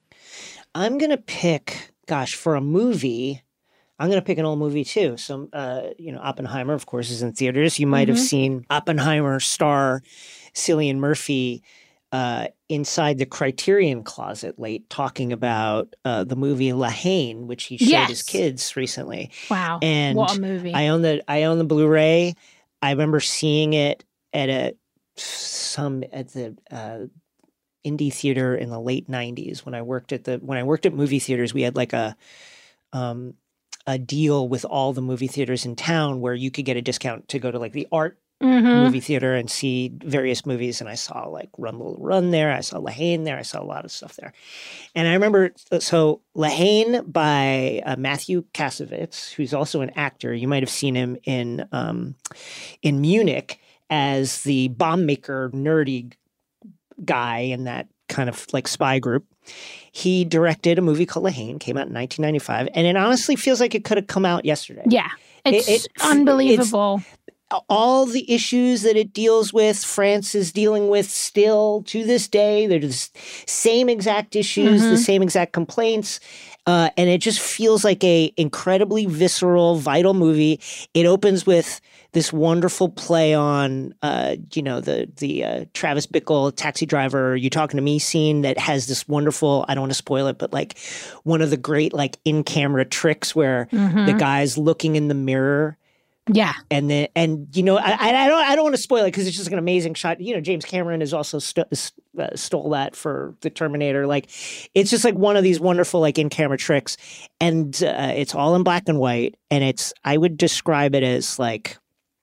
I'm going to pick, gosh, for a movie, I'm going to pick an old movie too. So, uh, you know, Oppenheimer, of course, is in theaters. You might have Mhm. seen Oppenheimer star Cillian Murphy uh, inside the Criterion Closet late talking about uh, the movie La Haine, which he showed Yes. his kids recently. Wow. And what a movie. I own the I own the Blu-ray. I remember seeing it at a some at the uh, indie theater in the late nineties when I worked at the when I worked at movie theaters. We had like a um, a deal with all the movie theaters in town where you could get a discount to go to like the art Mhm. movie theater and see various movies. And I saw like Run Little Run there. I saw La Haine there. I saw a lot of stuff there. And I remember, so La Haine by uh, Matthew Kassovitz, who's also an actor. You might have seen him in um, in Munich as the bomb maker, nerdy guy in that kind of like spy group. He directed a movie called La Haine, came out in nineteen ninety-five. And it honestly feels like it could have come out yesterday. Yeah. It's It- it- unbelievable. All the issues that it deals with, France is dealing with still to this day. They're the same exact issues, Mm-hmm. the same exact complaints. Uh, and it just feels like a incredibly visceral, vital movie. It opens with this wonderful play on, uh, you know, the the uh, Travis Bickle taxi driver, you talking to me scene that has this wonderful, I don't want to spoil it, but like one of the great like in-camera tricks where Mm-hmm. the guy's looking in the mirror. Yeah. And then, and you know, I, I don't, I don't want to spoil it because it's just an amazing shot. You know, James Cameron has also st- uh, stole that for the Terminator. Like, it's just like one of these wonderful like in-camera tricks, and uh, it's all in black and white. And it's, I would describe it as like,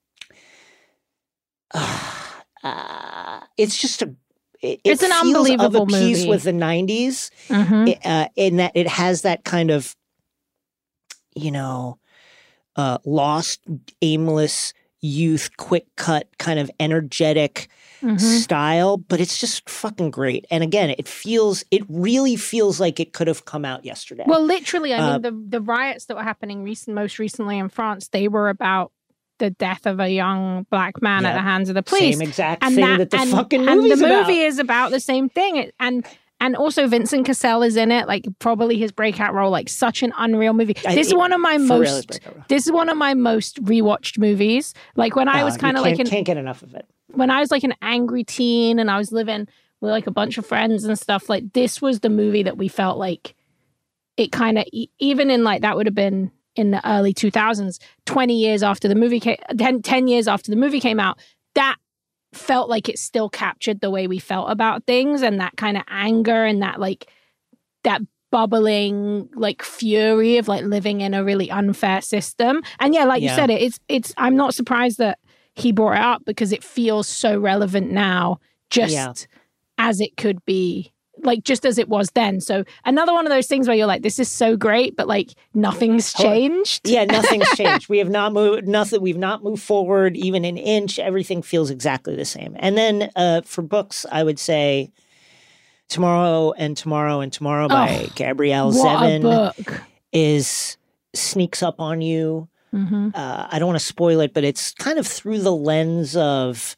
uh, uh, it's just a. It, It's it an feels unbelievable of a piece movie. with the nineties, Mhm. it, uh, in that it has that kind of, you know. Uh, lost, aimless youth, quick cut, kind of energetic Mhm. style, but it's just fucking great. And again, it feels, it really feels like it could have come out yesterday. Well, literally, I Uh, mean, the the riots that were happening recent, most recently in France, they were about the death of a young black man at Yeah. the hands of the police. Same exact and thing that, that the and, fucking and movie's the about. movie is about the same thing. It- And and also Vincent Cassel is in it, like probably his breakout role, like such an unreal movie. I- This is it- one of my for real, his most. breakout role. This is one of my most rewatched movies. Like when I Uh, was you kind of like can't- an can't get enough of it. when I was like an angry teen and I was living with like a bunch of friends and stuff, like this was the movie that we felt like it kind of, even in like, that would have been in the early two thousands, twenty years after the movie came, ten, ten years after the movie came out, that felt like it still captured the way we felt about things and that kind of anger and that like, that bubbling like fury of like living in a really unfair system. And yeah, like Yeah. you said, it, it's, it's, I'm not surprised that he brought it up because it feels so relevant now, just Yeah. as it could be, like just as it was then. So another one of those things where you're like, this is so great, but like nothing's changed. Yeah, nothing's changed. We have not moved, nothing, we've not moved forward even an inch. Everything feels exactly the same. And then uh, for books, I would say Tomorrow and Tomorrow and Tomorrow by Oh, Gabrielle What a Zevin book. is sneaks up on you. Mhm. Uh, I don't want to spoil it, but it's kind of through the lens of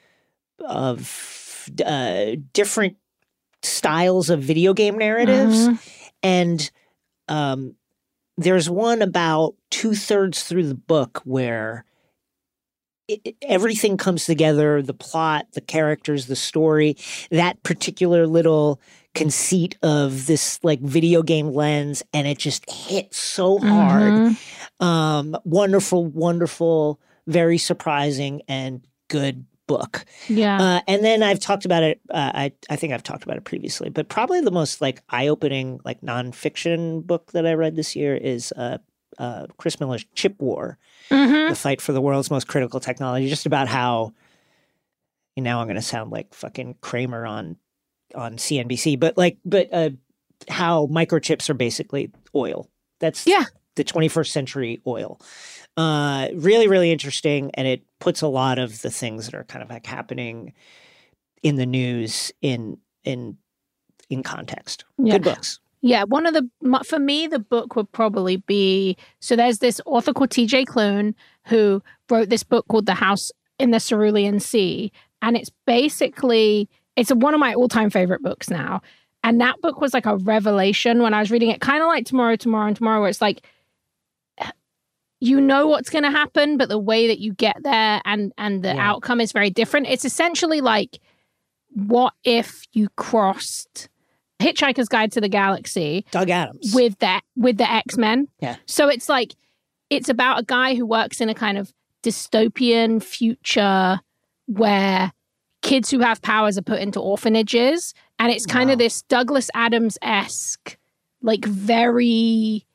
of uh, different styles of video game narratives, Mhm. and um, there's one about two thirds through the book where it, it- everything comes together: the plot, the characters, the story. That particular little conceit of this like video game lens, and it just hits so hard. Mhm. Um, wonderful, wonderful, very surprising and good book. Yeah. Uh, and then I've talked about it. Uh, I I think I've talked about it previously, but probably the most like eye-opening like nonfiction book that I read this year is uh, uh, Chris Miller's Chip War, Mhm. the fight for the world's most critical technology. Just about how. And now I'm going to sound like fucking Kramer on on C N B C, but like, but uh, how microchips are basically oil. That's Yeah. the twenty-first century oil. Uh, really, really interesting, and it puts a lot of the things that are kind of like happening in the news in in in context. Yeah. Good books. Yeah, one of the my- for me the book would probably be so there's this author called T J Klune who wrote this book called The House in the Cerulean Sea, and it's basically it's one of my all-time favorite books now. And that book was like a revelation when I was reading it, kind of like Tomorrow, Tomorrow, and Tomorrow, where it's like you know what's going to happen, but the way that you get there and and the Yeah. outcome is very different. It's essentially like, what if you crossed Hitchhiker's Guide to the Galaxy Doug Adams. with the with the X-Men? Yeah. So it's like, it's about a guy who works in a kind of dystopian future where kids who have powers are put into orphanages. And it's kind Wow. of this Douglas Adams-esque, like very,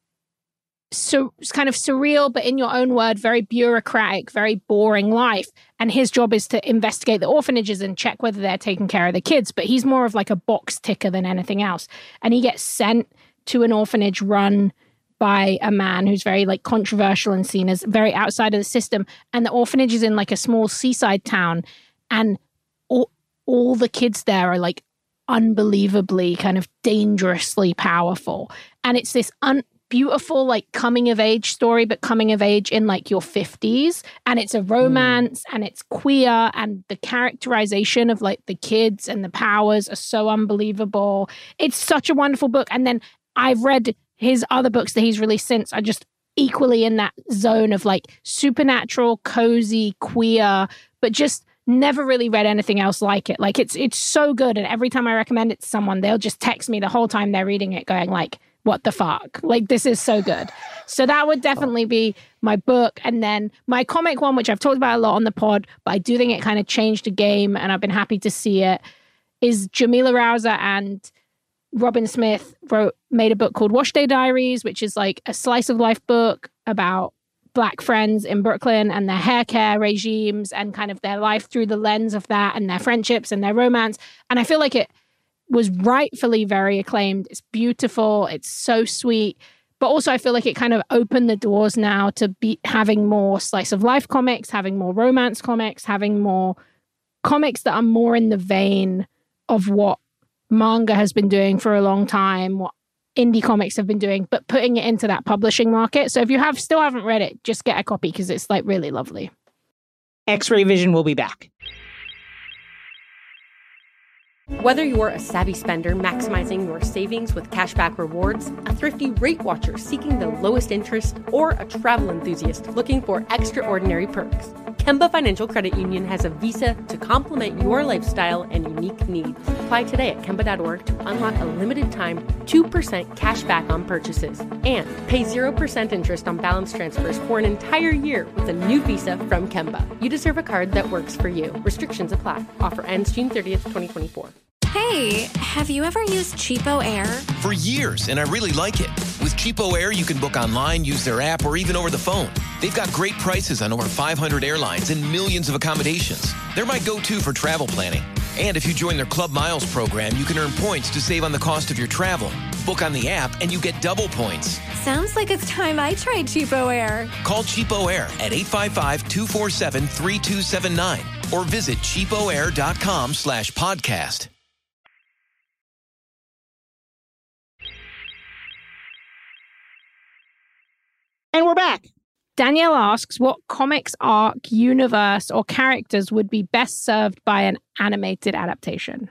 so it's kind of surreal, but in your own word, very bureaucratic, very boring life. And his job is to investigate the orphanages and check whether they're taking care of the kids. But he's more of like a box ticker than anything else. And he gets sent to an orphanage run by a man who's very like controversial and seen as very outside of the system. And the orphanage is in like a small seaside town. And all, all the kids there are like unbelievably kind of dangerously powerful. And it's this un- beautiful like coming of age story, but coming of age in like your fifties. And it's a romance mm. and it's queer, and the characterization of like the kids and the powers are so unbelievable. It's such a wonderful book. And then I've read his other books that he's released since are just equally in that zone of like supernatural, cozy, queer, but just never really read anything else like it. Like it's it's so good. And every time I recommend it to someone, they'll just text me the whole time they're reading it going like, what the fuck? Like, this is so good. So that would definitely be my book. And then my comic one, which I've talked about a lot on the pod, but I do think it kind of changed the game and I've been happy to see it, is Jamila Rouser and Robin Smith wrote made a book called Wash Day Diaries, which is like a slice of life book about Black friends in Brooklyn and their hair care regimes and kind of their life through the lens of that and their friendships and their romance. And I feel like it was rightfully very acclaimed. It's beautiful. It's so sweet. But also I feel like it kind of opened the doors now to be having more slice of life comics, having more romance comics, having more comics that are more in the vein of what manga has been doing for a long time, what indie comics have been doing, but putting it into that publishing market. So if you have still haven't read it, just get a copy because it's like really lovely. X-Ray Vision will be back. Whether you're a savvy spender maximizing your savings with cashback rewards, a thrifty rate watcher seeking the lowest interest, or a travel enthusiast looking for extraordinary perks, Kemba Financial Credit Union has a visa to complement your lifestyle and unique needs. Apply today at Kemba dot org to unlock a limited time two percent cash back on purchases and pay zero percent interest on balance transfers for an entire year with a new visa from Kemba. You deserve a card that works for you. Restrictions apply. Offer ends June thirtieth, twenty twenty-four. Hey, have you ever used Cheapo Air? For years, and I really like it. With Cheapo Air, you can book online, use their app, or even over the phone. They've got great prices on over five hundred airlines and millions of accommodations. They're my go-to for travel planning. And if you join their Club Miles program, you can earn points to save on the cost of your travel. Book on the app, and you get double points. Sounds like it's time I tried Cheapo Air. Call Cheapo Air at eight five five, two four seven, three two seven nine or visit cheapoair.com slash podcast. And we're back. Danielle asks, what comics arc, universe, or characters would be best served by an animated adaptation?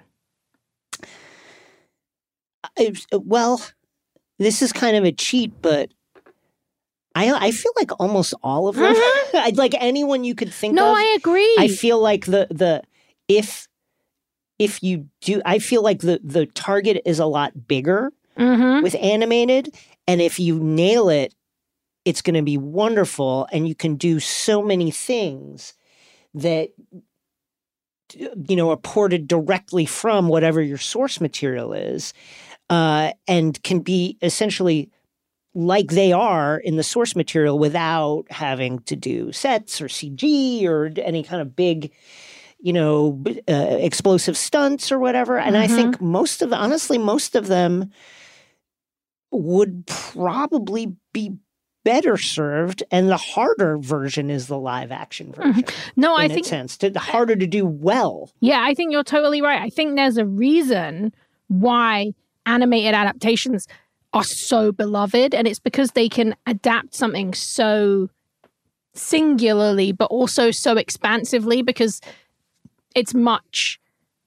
I, well, this is kind of a cheat, but I I feel like almost all of them, mm-hmm. like anyone you could think no, of. No, I agree. I feel like the the if if you do, I feel like the the target is a lot bigger mm-hmm. with animated, and if you nail it, it's going to be wonderful, and you can do so many things that, you know, are ported directly from whatever your source material is, uh, and can be essentially like they are in the source material without having to do sets or C G or any kind of big, you know, uh, explosive stunts or whatever. And mm-hmm. I think most of, honestly, most of them would probably be better served, and the harder version is the live action version. Mm-hmm. No, I think sense to, harder to do well. Yeah, I think you're totally right. I think there's a reason why animated adaptations are so beloved, and it's because they can adapt something so singularly, but also so expansively, because it's much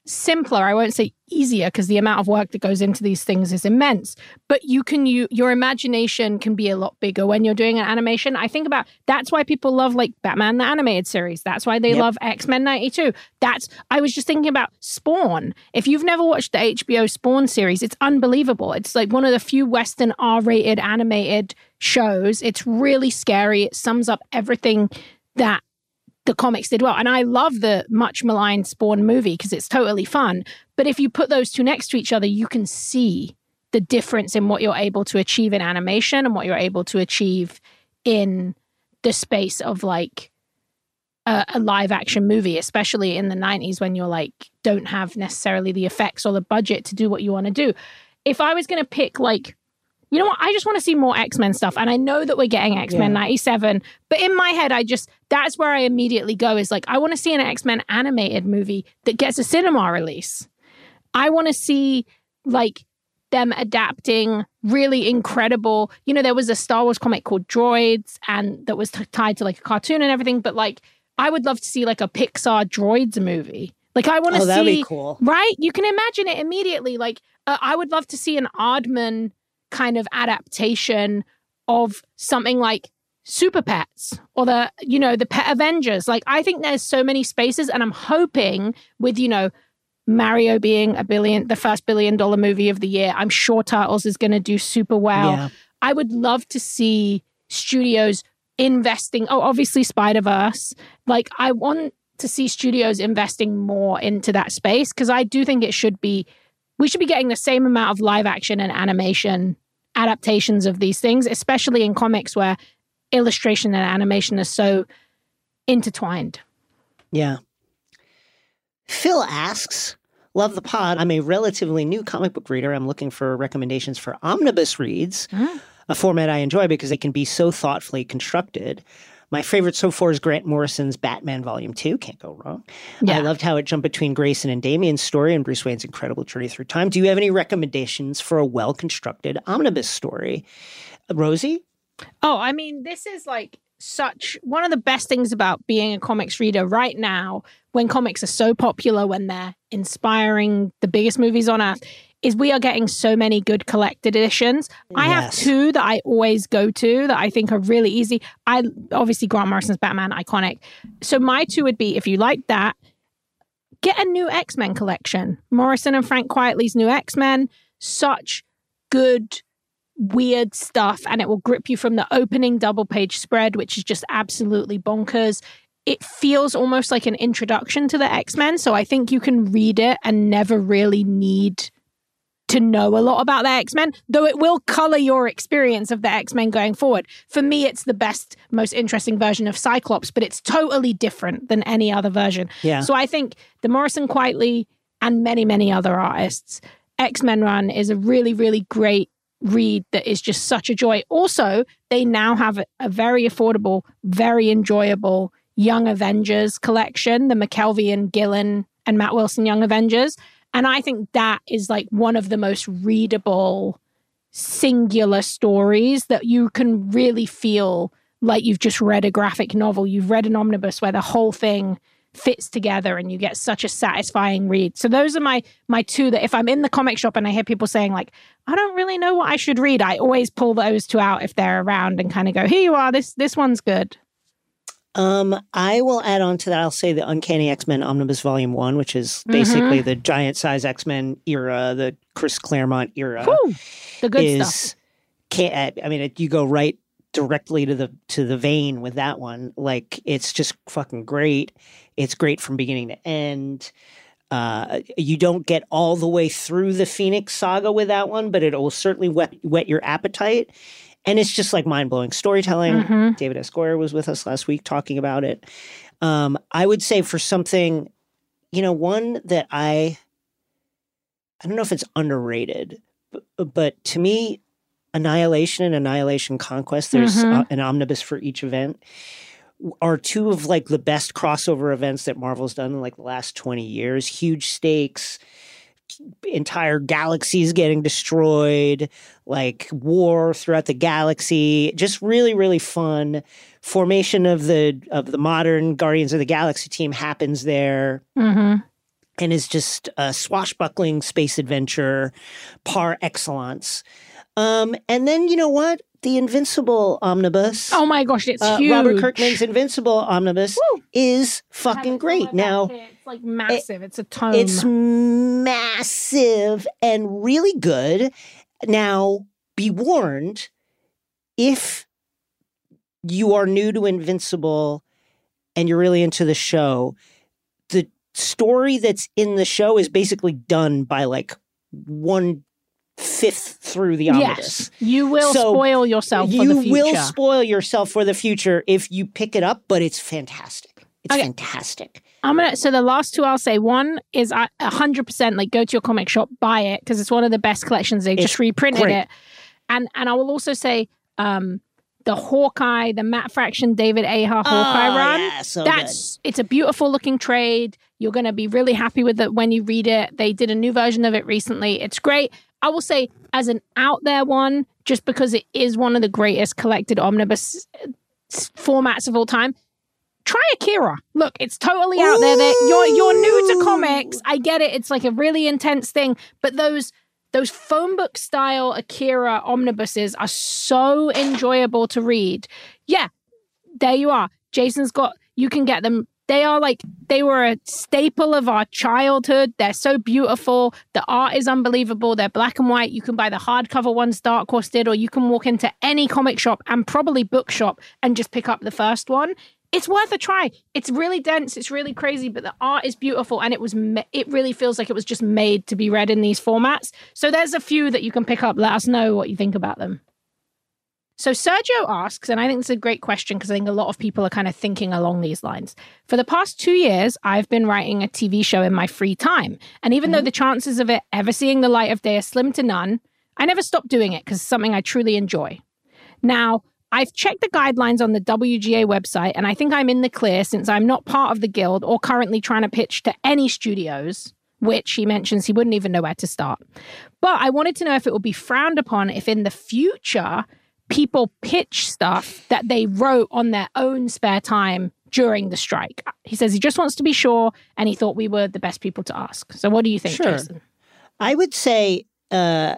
simpler. I won't say easier because the amount of work that goes into these things is immense. But you can you your imagination can be a lot bigger when you're doing an animation. I think about that's why people love like Batman the Animated Series. That's why they Yep. love X-Men ninety-two. That's I was just thinking about Spawn. If you've never watched the H B O Spawn series, it's unbelievable. It's like one of the few Western R-rated animated shows. It's really scary. It sums up everything that the comics did well. And I love the much maligned Spawn movie because it's totally fun. But if you put those two next to each other, you can see the difference in what you're able to achieve in animation and what you're able to achieve in the space of like a, a live action movie, especially in the nineties when you're like, don't have necessarily the effects or the budget to do what you want to do. If I was going to pick like, you know what? I just want to see more X-Men stuff. And I know that we're getting X-Men Yeah. ninety-seven, but in my head, I just, that's where I immediately go is like, I want to see an X-Men animated movie that gets a cinema release. I want to see like them adapting really incredible, you know, there was a Star Wars comic called Droids and that was t- tied to like a cartoon and everything. But like, I would love to see like a Pixar Droids movie. Like I want to Oh, see, that'd be cool. right? You can imagine it immediately. Like uh, I would love to see an Aardman kind of adaptation of something like Super Pets or the, you know, the Pet Avengers. Like, I think there's so many spaces and I'm hoping with, you know, Mario being a billion, the first billion dollar movie of the year, I'm sure Turtles is going to do super well. Yeah. I would love to see studios investing. Oh, obviously Spider-Verse. Like, I want to see studios investing more into that space because I do think it should be, we should be getting the same amount of live action and animation adaptations of these things, especially in comics where illustration and animation are so intertwined. Yeah. Phil asks, love the pod. I'm a relatively new comic book reader. I'm looking for recommendations for omnibus reads, Mm. a format I enjoy because they can be so thoughtfully constructed. My favorite so far is Grant Morrison's Batman Volume two. Can't go wrong. Yeah. I loved how it jumped between Grayson and Damian's story and Bruce Wayne's incredible journey through time. Do you have any recommendations for a well-constructed omnibus story? Rosie? Oh, I mean, this is like such one of the best things about being a comics reader right now when comics are so popular, when they're inspiring the biggest movies on earth, is we are getting so many good collected editions. I have Yes. two that I always go to that I think are really easy. I obviously Grant Morrison's Batman, iconic. So my two would be, if you like that, get a new X-Men collection. Morrison and Frank Quietly's new X-Men, such good weird stuff, and it will grip you from the opening double page spread, which is just absolutely bonkers. It feels almost like an introduction to the X-Men, so I think you can read it and never really need to know a lot about the X-Men, though it will color your experience of the X-Men going forward. For me, it's the best, most interesting version of Cyclops, but it's totally different than any other version. Yeah. So I think the Morrison Quietly and many, many other artists, X-Men run is a really, really great read that is just such a joy. Also, they now have a, a very affordable, very enjoyable Young Avengers collection, the McKelvey and Gillen and Matt Wilson Young Avengers. And I think that is like one of the most readable, singular stories that you can really feel like you've just read a graphic novel. You've read an omnibus where the whole thing fits together and you get such a satisfying read. So those are my my two that if I'm in the comic shop and I hear people saying like, I don't really know what I should read, I always pull those two out if they're around and kind of go, here you are, this this one's good. Um, I will add on to that. I'll say the Uncanny X-Men Omnibus Volume one, which is basically Mm-hmm. the giant size X-Men era, the Chris Claremont era. Whew, the good is, stuff. Can't, I mean, it, you go right directly to the to the vein with that one. Like, it's just fucking great. It's great from beginning to end. Uh, you don't get all the way through the Phoenix saga with that one, but it will certainly whet, whet your appetite. And it's just like mind-blowing storytelling. Mhm. David S. Goyer was with us last week talking about it. Um, I would say for something, you know, one that I, I don't know if it's underrated, but, but to me, Annihilation and Annihilation Conquest, there's Mhm. uh, an omnibus for each event, are two of like the best crossover events that Marvel's done in like the last twenty years. Huge stakes, entire galaxies getting destroyed, like war throughout the galaxy. Just really, really fun. Formation of the of the modern Guardians of the Galaxy team happens there. Mm-hmm. and is just a swashbuckling space adventure par excellence. Um, and then, you know what? The Invincible omnibus. Oh my gosh, it's uh, huge. Robert Kirkman's Invincible omnibus Woo! is fucking great. Now, it's like massive. It, it's a tome. It's massive and really good. Now, be warned, if you are new to Invincible and you're really into the show, the story that's in the show is basically done by like one fifth through the omnibus. Yes, you will so spoil yourself for the future. You will spoil yourself for the future if you pick it up, but it's fantastic. It's okay. fantastic. I'm gonna. So the last two I'll say. One is a hundred percent like go to your comic shop, buy it because it's one of the best collections. They it's just reprinted great. it, and and I will also say um, the Hawkeye, the Matt Fraction, David Aja Hawkeye oh, run. Yeah, so that's good. It's a beautiful looking trade. You're gonna be really happy with it when you read it. They did a new version of it recently. It's great. I will say as an out there one, just because it is one of the greatest collected omnibus formats of all time. Try Akira. Look, it's totally out there. That you're you're new to comics. I get it. It's like a really intense thing, but those those phone book style Akira omnibuses are so enjoyable to read. Yeah, there you are. Jason's got. You can get them. They are like they were a staple of our childhood. They're so beautiful. The art is unbelievable. They're black and white. You can buy the hardcover ones Dark Horse did, or you can walk into any comic shop and probably bookshop and just pick up the first one. It's worth a try. It's really dense. It's really crazy, but the art is beautiful, and it was. Ma- it really feels like it was just made to be read in these formats. So there's a few that you can pick up. Let us know what you think about them. So Sergio asks, and I think it's a great question because I think a lot of people are kind of thinking along these lines. For the past two years, I've been writing a T V show in my free time, and even mm-hmm. though the chances of it ever seeing the light of day are slim to none, I never stopped doing it because it's something I truly enjoy. Now, I've checked the guidelines on the W G A website, and I think I'm in the clear since I'm not part of the guild or currently trying to pitch to any studios, which he mentions he wouldn't even know where to start. But I wanted to know if it would be frowned upon if in the future people pitch stuff that they wrote on their own spare time during the strike. He says he just wants to be sure, and he thought we were the best people to ask. So what do you think, sure. Jason? I would say, uh,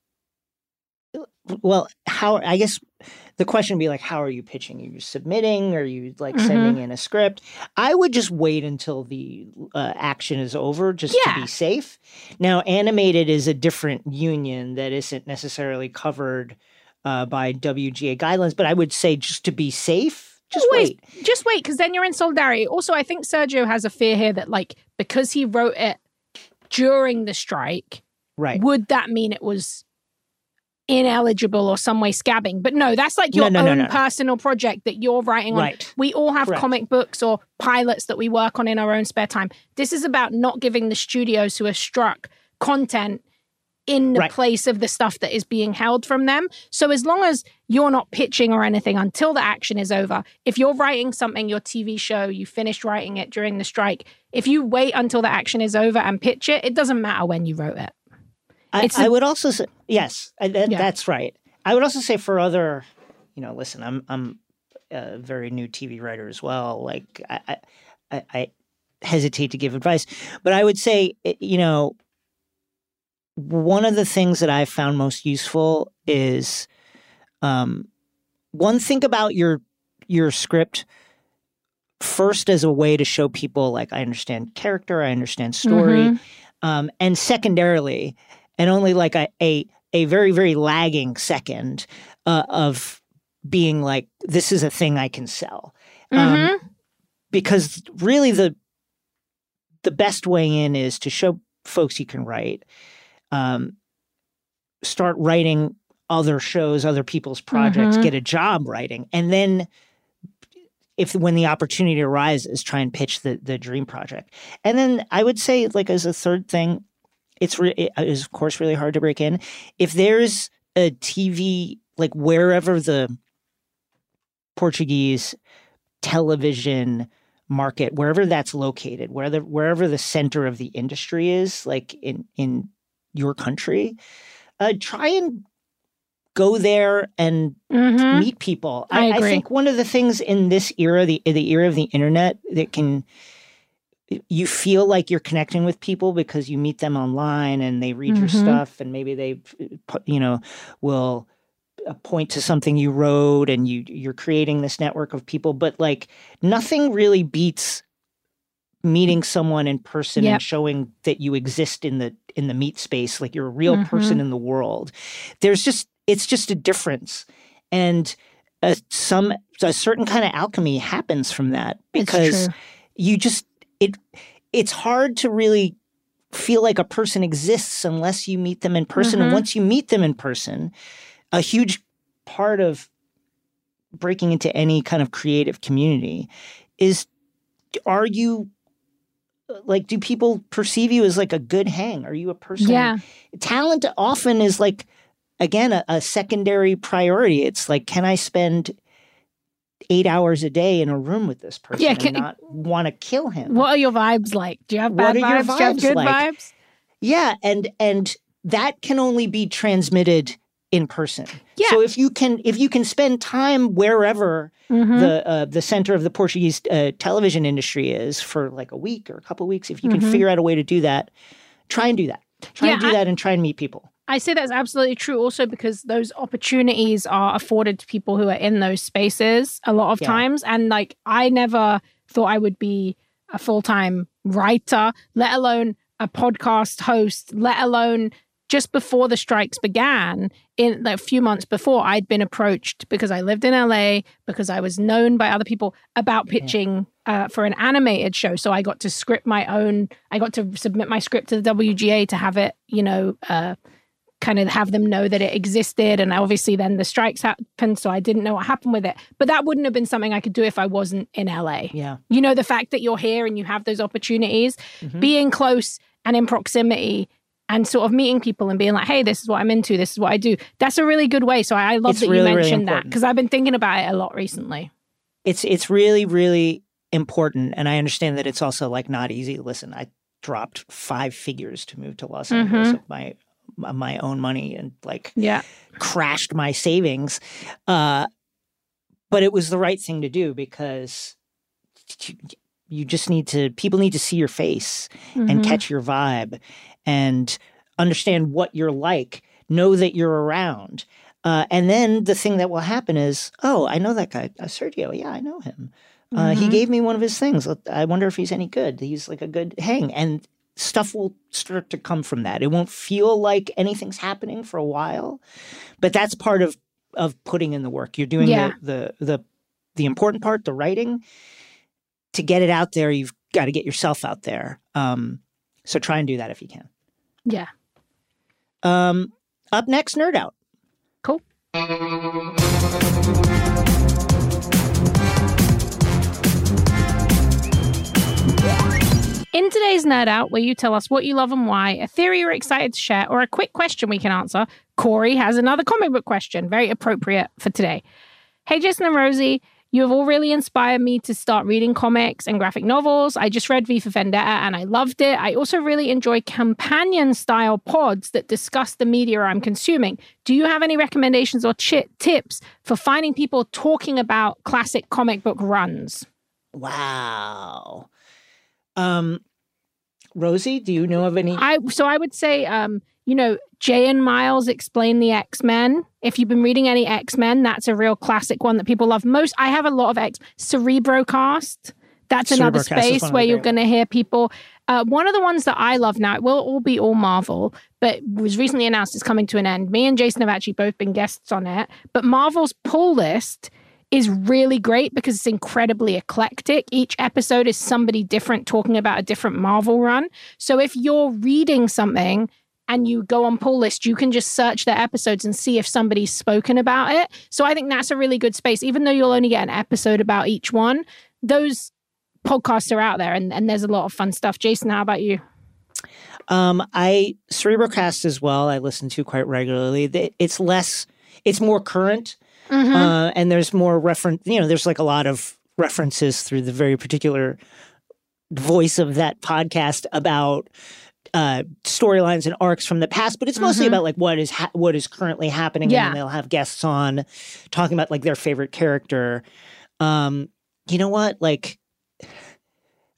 well, how, I guess the question would be like, how are you pitching? Are you submitting? Are you like mm-hmm. sending in a script? I would just wait until the uh, action is over just yeah. to be safe. Now, animated is a different union that isn't necessarily covered uh, by W G A guidelines, but I would say just to be safe, just Always, wait. Just wait, because then you're in solidarity. Also, I think Sergio has a fear here that like, because he wrote it during the strike, right? would that mean it was ineligible or some way scabbing? But no, that's like your no, no, own no, no. personal project that you're writing on. Right. We all have Correct. comic books or pilots that we work on in our own spare time. This is about not giving the studios who are struck content in the right. place of the stuff that is being held from them. So as long as you're not pitching or anything until the action is over, if you're writing something, your T V show, you finished writing it during the strike, if you wait until the action is over and pitch it, it doesn't matter when you wrote it. I, I would also say, yes, I, that, Yeah. that's right. I would also say for other, you know, listen, I'm I'm a very new T V writer as well. Like I, I, I hesitate to give advice, but I would say, you know, one of the things that I've found most useful is, um, one, think about your your script first as a way to show people, like, I understand character, I understand story, Mm-hmm. um, and secondarily, and only like a a, a very, very lagging second uh, of being like, this is a thing I can sell. Mm-hmm. Um, because really the the best way in is to show folks you can write. Um, start writing other shows, other people's projects, Mm-hmm. get a job writing. And then if when the opportunity arises, try and pitch the, the dream project. And then I would say, like, as a third thing, it's re- it is, of course, really hard to break in. If there's a T V, like wherever the Portuguese television market, wherever that's located, where the, wherever the center of the industry is, like in, in your country, uh, try and go there and Mm-hmm. meet people. I I, I agree. think one of the things in this era, the the era of the internet, that can you feel like you're connecting with people because you meet them online and they read mm-hmm. your stuff, and maybe they, you know, will point to something you wrote, and you you're creating this network of people. But like nothing really beats meeting someone in person yep. and showing that you exist in the in the meet space, like you're a real mm-hmm. person in the world. There's just it's just a difference, and uh, some a certain kind of alchemy happens from that, because you just it it's hard to really feel like a person exists unless you meet them in person. Mm-hmm. And once you meet them in person, a huge part of breaking into any kind of creative community is, are you like, do people perceive you as like a good hang? Are you a person? Yeah. Talent often is like, again, a, a secondary priority. It's like, can I spend eight hours a day in a room with this person yeah, can, and not want to kill him? What are your vibes like? Do you have bad vibes? vibes? Do you have good like? vibes? Yeah. And, and that can only be transmitted in person. Yeah. So if you can, if you can spend time wherever mm-hmm. the uh, the center of the Portuguese uh, television industry is for like a week or a couple of weeks, if you mm-hmm. can figure out a way to do that, try and do that. Try yeah, and do I, that and try and meet people. I say that's absolutely true also because those opportunities are afforded to people who are in those spaces a lot of yeah. times. And like, I never thought I would be a full-time writer, let alone a podcast host, let alone just before the strikes began, in like a few months before, I'd been approached because I lived in L A, because I was known by other people about pitching uh, for an animated show. So I got to script my own, I got to submit my script to the W G A to have it, you know, uh, kind of have them know that it existed. And obviously then the strikes happened, so I didn't know what happened with it. But that wouldn't have been something I could do if I wasn't in L A. Yeah. You know, the fact that you're here and you have those opportunities, mm-hmm. being close and in proximity and sort of meeting people and being like, hey, this is what I'm into, this is what I do. That's a really good way. So I, I love it's that really, you mentioned really that, because I've been thinking about it a lot recently. It's it's really, really important. And I understand that it's also like not easy. Listen, I dropped five figures to move to Los mm-hmm. Angeles with my my own money and like yeah. crashed my savings. Uh, but it was the right thing to do, because you, you just need to, people need to see your face mm-hmm. and catch your vibe and understand what you're like, know that you're around. Uh, and then the thing that will happen is, oh, I know that guy, uh, Sergio. Yeah, I know him. Uh, mm-hmm. He gave me one of his things. I wonder if he's any good. He's like a good hang. And stuff will start to come from that. It won't feel like anything's happening for a while, but that's part of, of putting in the work. You're doing yeah. the, the, the, the important part, the writing. To get it out there, you've got to get yourself out there. Um, so try and do that if you can. Yeah. Um, up next, Nerd Out. Cool. In today's Nerd Out, where you tell us what you love and why, a theory you're excited to share, or a quick question we can answer, Corey has another comic book question, very appropriate for today. Hey, Jason and Rosie. You have all really inspired me to start reading comics and graphic novels. I just read V for Vendetta and I loved it. I also really enjoy companion-style pods that discuss the media I'm consuming. Do you have any recommendations or ch- tips for finding people talking about classic comic book runs? Wow. Um, Rosie, do you know of any? I So I would say, um, you know, Jay and Miles Explain the X-Men. If you've been reading any X-Men, that's a real classic one that people love most. I have a lot of X. Cerebrocast. That's another space where you're going to hear people. Uh, one of the ones that I love now, it will all be all Marvel, but was recently announced it's coming to an end. Me and Jason have actually both been guests on it. But Marvel's Pull List is really great because it's incredibly eclectic. Each episode is somebody different talking about a different Marvel run. So if you're reading something and you go on Pull List, you can just search their episodes and see if somebody's spoken about it. So I think that's a really good space. Even though you'll only get an episode about each one, those podcasts are out there and, and there's a lot of fun stuff. Jason, how about you? Um, I Cerebrocast as well, I listen to quite regularly. It's less, it's more current. Mm-hmm. Uh, and there's more reference, you know, there's like a lot of references through the very particular voice of that podcast about uh, storylines and arcs from the past, but it's mostly mm-hmm. about like what is ha- what is currently happening. Yeah. And then they'll have guests on talking about like their favorite character. Um, you know what? Like,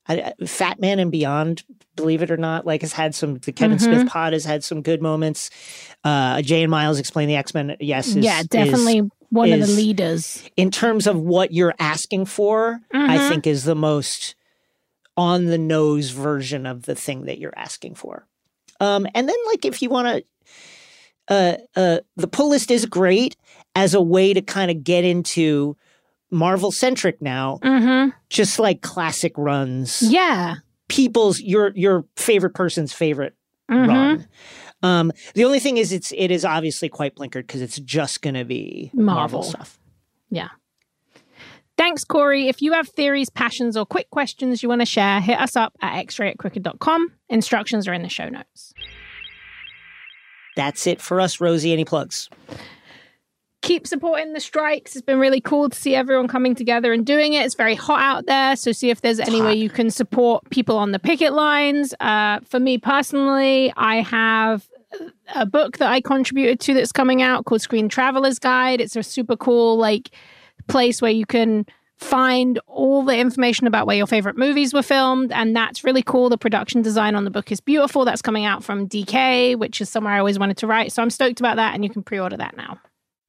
I, Fat Man and Beyond, believe it or not, like has had some, the Kevin mm-hmm. Smith pod has had some good moments. Uh, Jay and Miles Explain the X-Men, yes. Is, yeah, definitely is, one is, of the leaders. In terms of what you're asking for, mm-hmm. I think is the most on the nose version of the thing that you're asking for. Um, and then like if you want to, uh, uh, the pull list is great as a way to kind of get into Marvel centric now, mm-hmm. just like classic runs. Yeah. People's, your, your favorite person's favorite mm-hmm. run. Um, the only thing is it's, it is obviously quite blinkered because it's just going to be Marvel. Marvel stuff. Yeah. Thanks, Corey. If you have theories, passions, or quick questions you want to share, hit us up at x ray at crooked dot com. Instructions are in the show notes. That's it for us, Rosie. Any plugs? Keep supporting the strikes. It's been really cool to see everyone coming together and doing it. It's very hot out there, so see if there's any way you can support people on the picket lines. Uh, for me personally, I have a book that I contributed to that's coming out called Screen Traveler's Guide. It's a super cool like place where you can find all the information about where your favorite movies were filmed, and that's really cool. The production design on the book is beautiful. That's coming out from D K, which is somewhere I always wanted to write, so I'm stoked about that, and you can pre-order that now.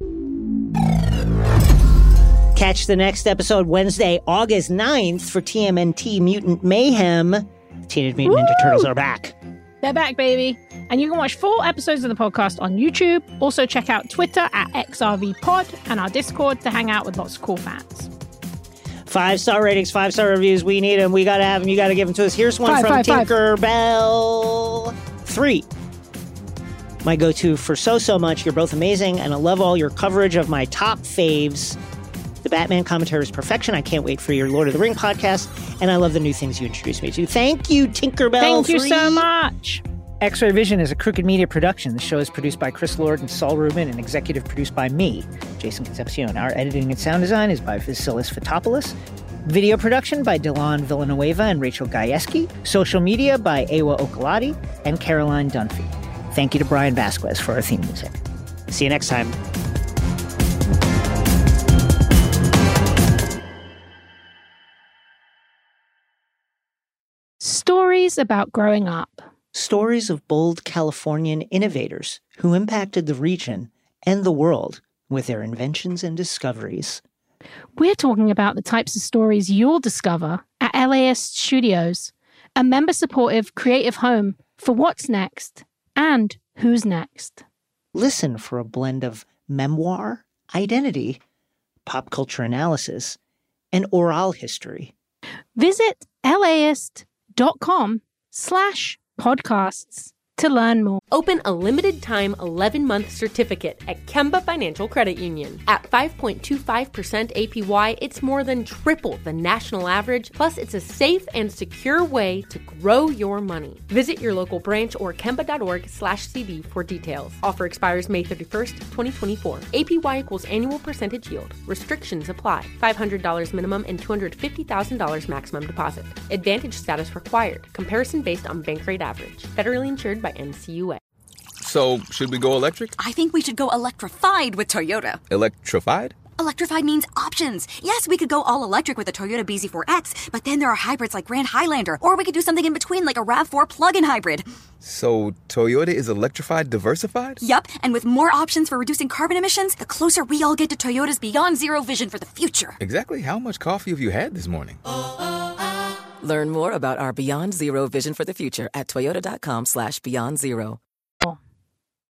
Catch the next episode Wednesday, August ninth for T M N T Mutant Mayhem. Teenage Mutant Woo! Ninja Turtles are back. They're back, baby. And you can watch full episodes of the podcast on YouTube. Also check out Twitter at X R V Pod and our Discord to hang out with lots of cool fans. Five-star ratings, five-star reviews. We need them. We got to have them. You got to give them to us. Here's one five, from Tinkerbell. Three. My go-to for so, so much. You're both amazing, and I love all your coverage of my top faves. The Batman commentary is perfection. I can't wait for your Lord of the Ring podcast, and I love the new things you introduced me to. Thank you, Tinkerbell. Thank you so much. X-Ray Vision is a Crooked Media production. The show is produced by Chris Lord and Saul Rubin and executive produced by me, Jason Concepcion. Our editing and sound design is by Vasilis Fotopoulos. Video production by Dylan Villanueva and Rachel Gajewski. Social media by Ewa Okalati and Caroline Dunphy. Thank you to Brian Vasquez for our theme music. See you next time. Stories about growing up. Stories of bold Californian innovators who impacted the region and the world with their inventions and discoveries. We're talking about the types of stories you'll discover at L A S Studios, a member-supportive creative home for what's next and who's next. Listen for a blend of memoir, identity, pop culture analysis, and oral history. Visit laist.com slash podcasts to learn more. Open a limited-time eleven-month certificate at Kemba Financial Credit Union. At five point two five percent A P Y, it's more than triple the national average, plus it's a safe and secure way to grow your money. Visit your local branch or kemba.org slash CD for details. Offer expires May thirty-first, twenty twenty-four. A P Y equals annual percentage yield. Restrictions apply. five hundred dollars minimum and two hundred fifty thousand dollars maximum deposit. Advantage status required. Comparison based on bank rate average. Federally insured by N C U A. So, should we go electric? I think we should go electrified with Toyota. Electrified? Electrified means options. Yes, we could go all electric with the Toyota B Z four X, but then there are hybrids like Grand Highlander, or we could do something in between like a RAV four plug-in hybrid. So, Toyota is electrified diversified? Yup, and with more options for reducing carbon emissions, the closer we all get to Toyota's Beyond Zero vision for the future. Exactly how much coffee have you had this morning? Learn more about our Beyond Zero vision for the future at toyota.com slash beyond zero.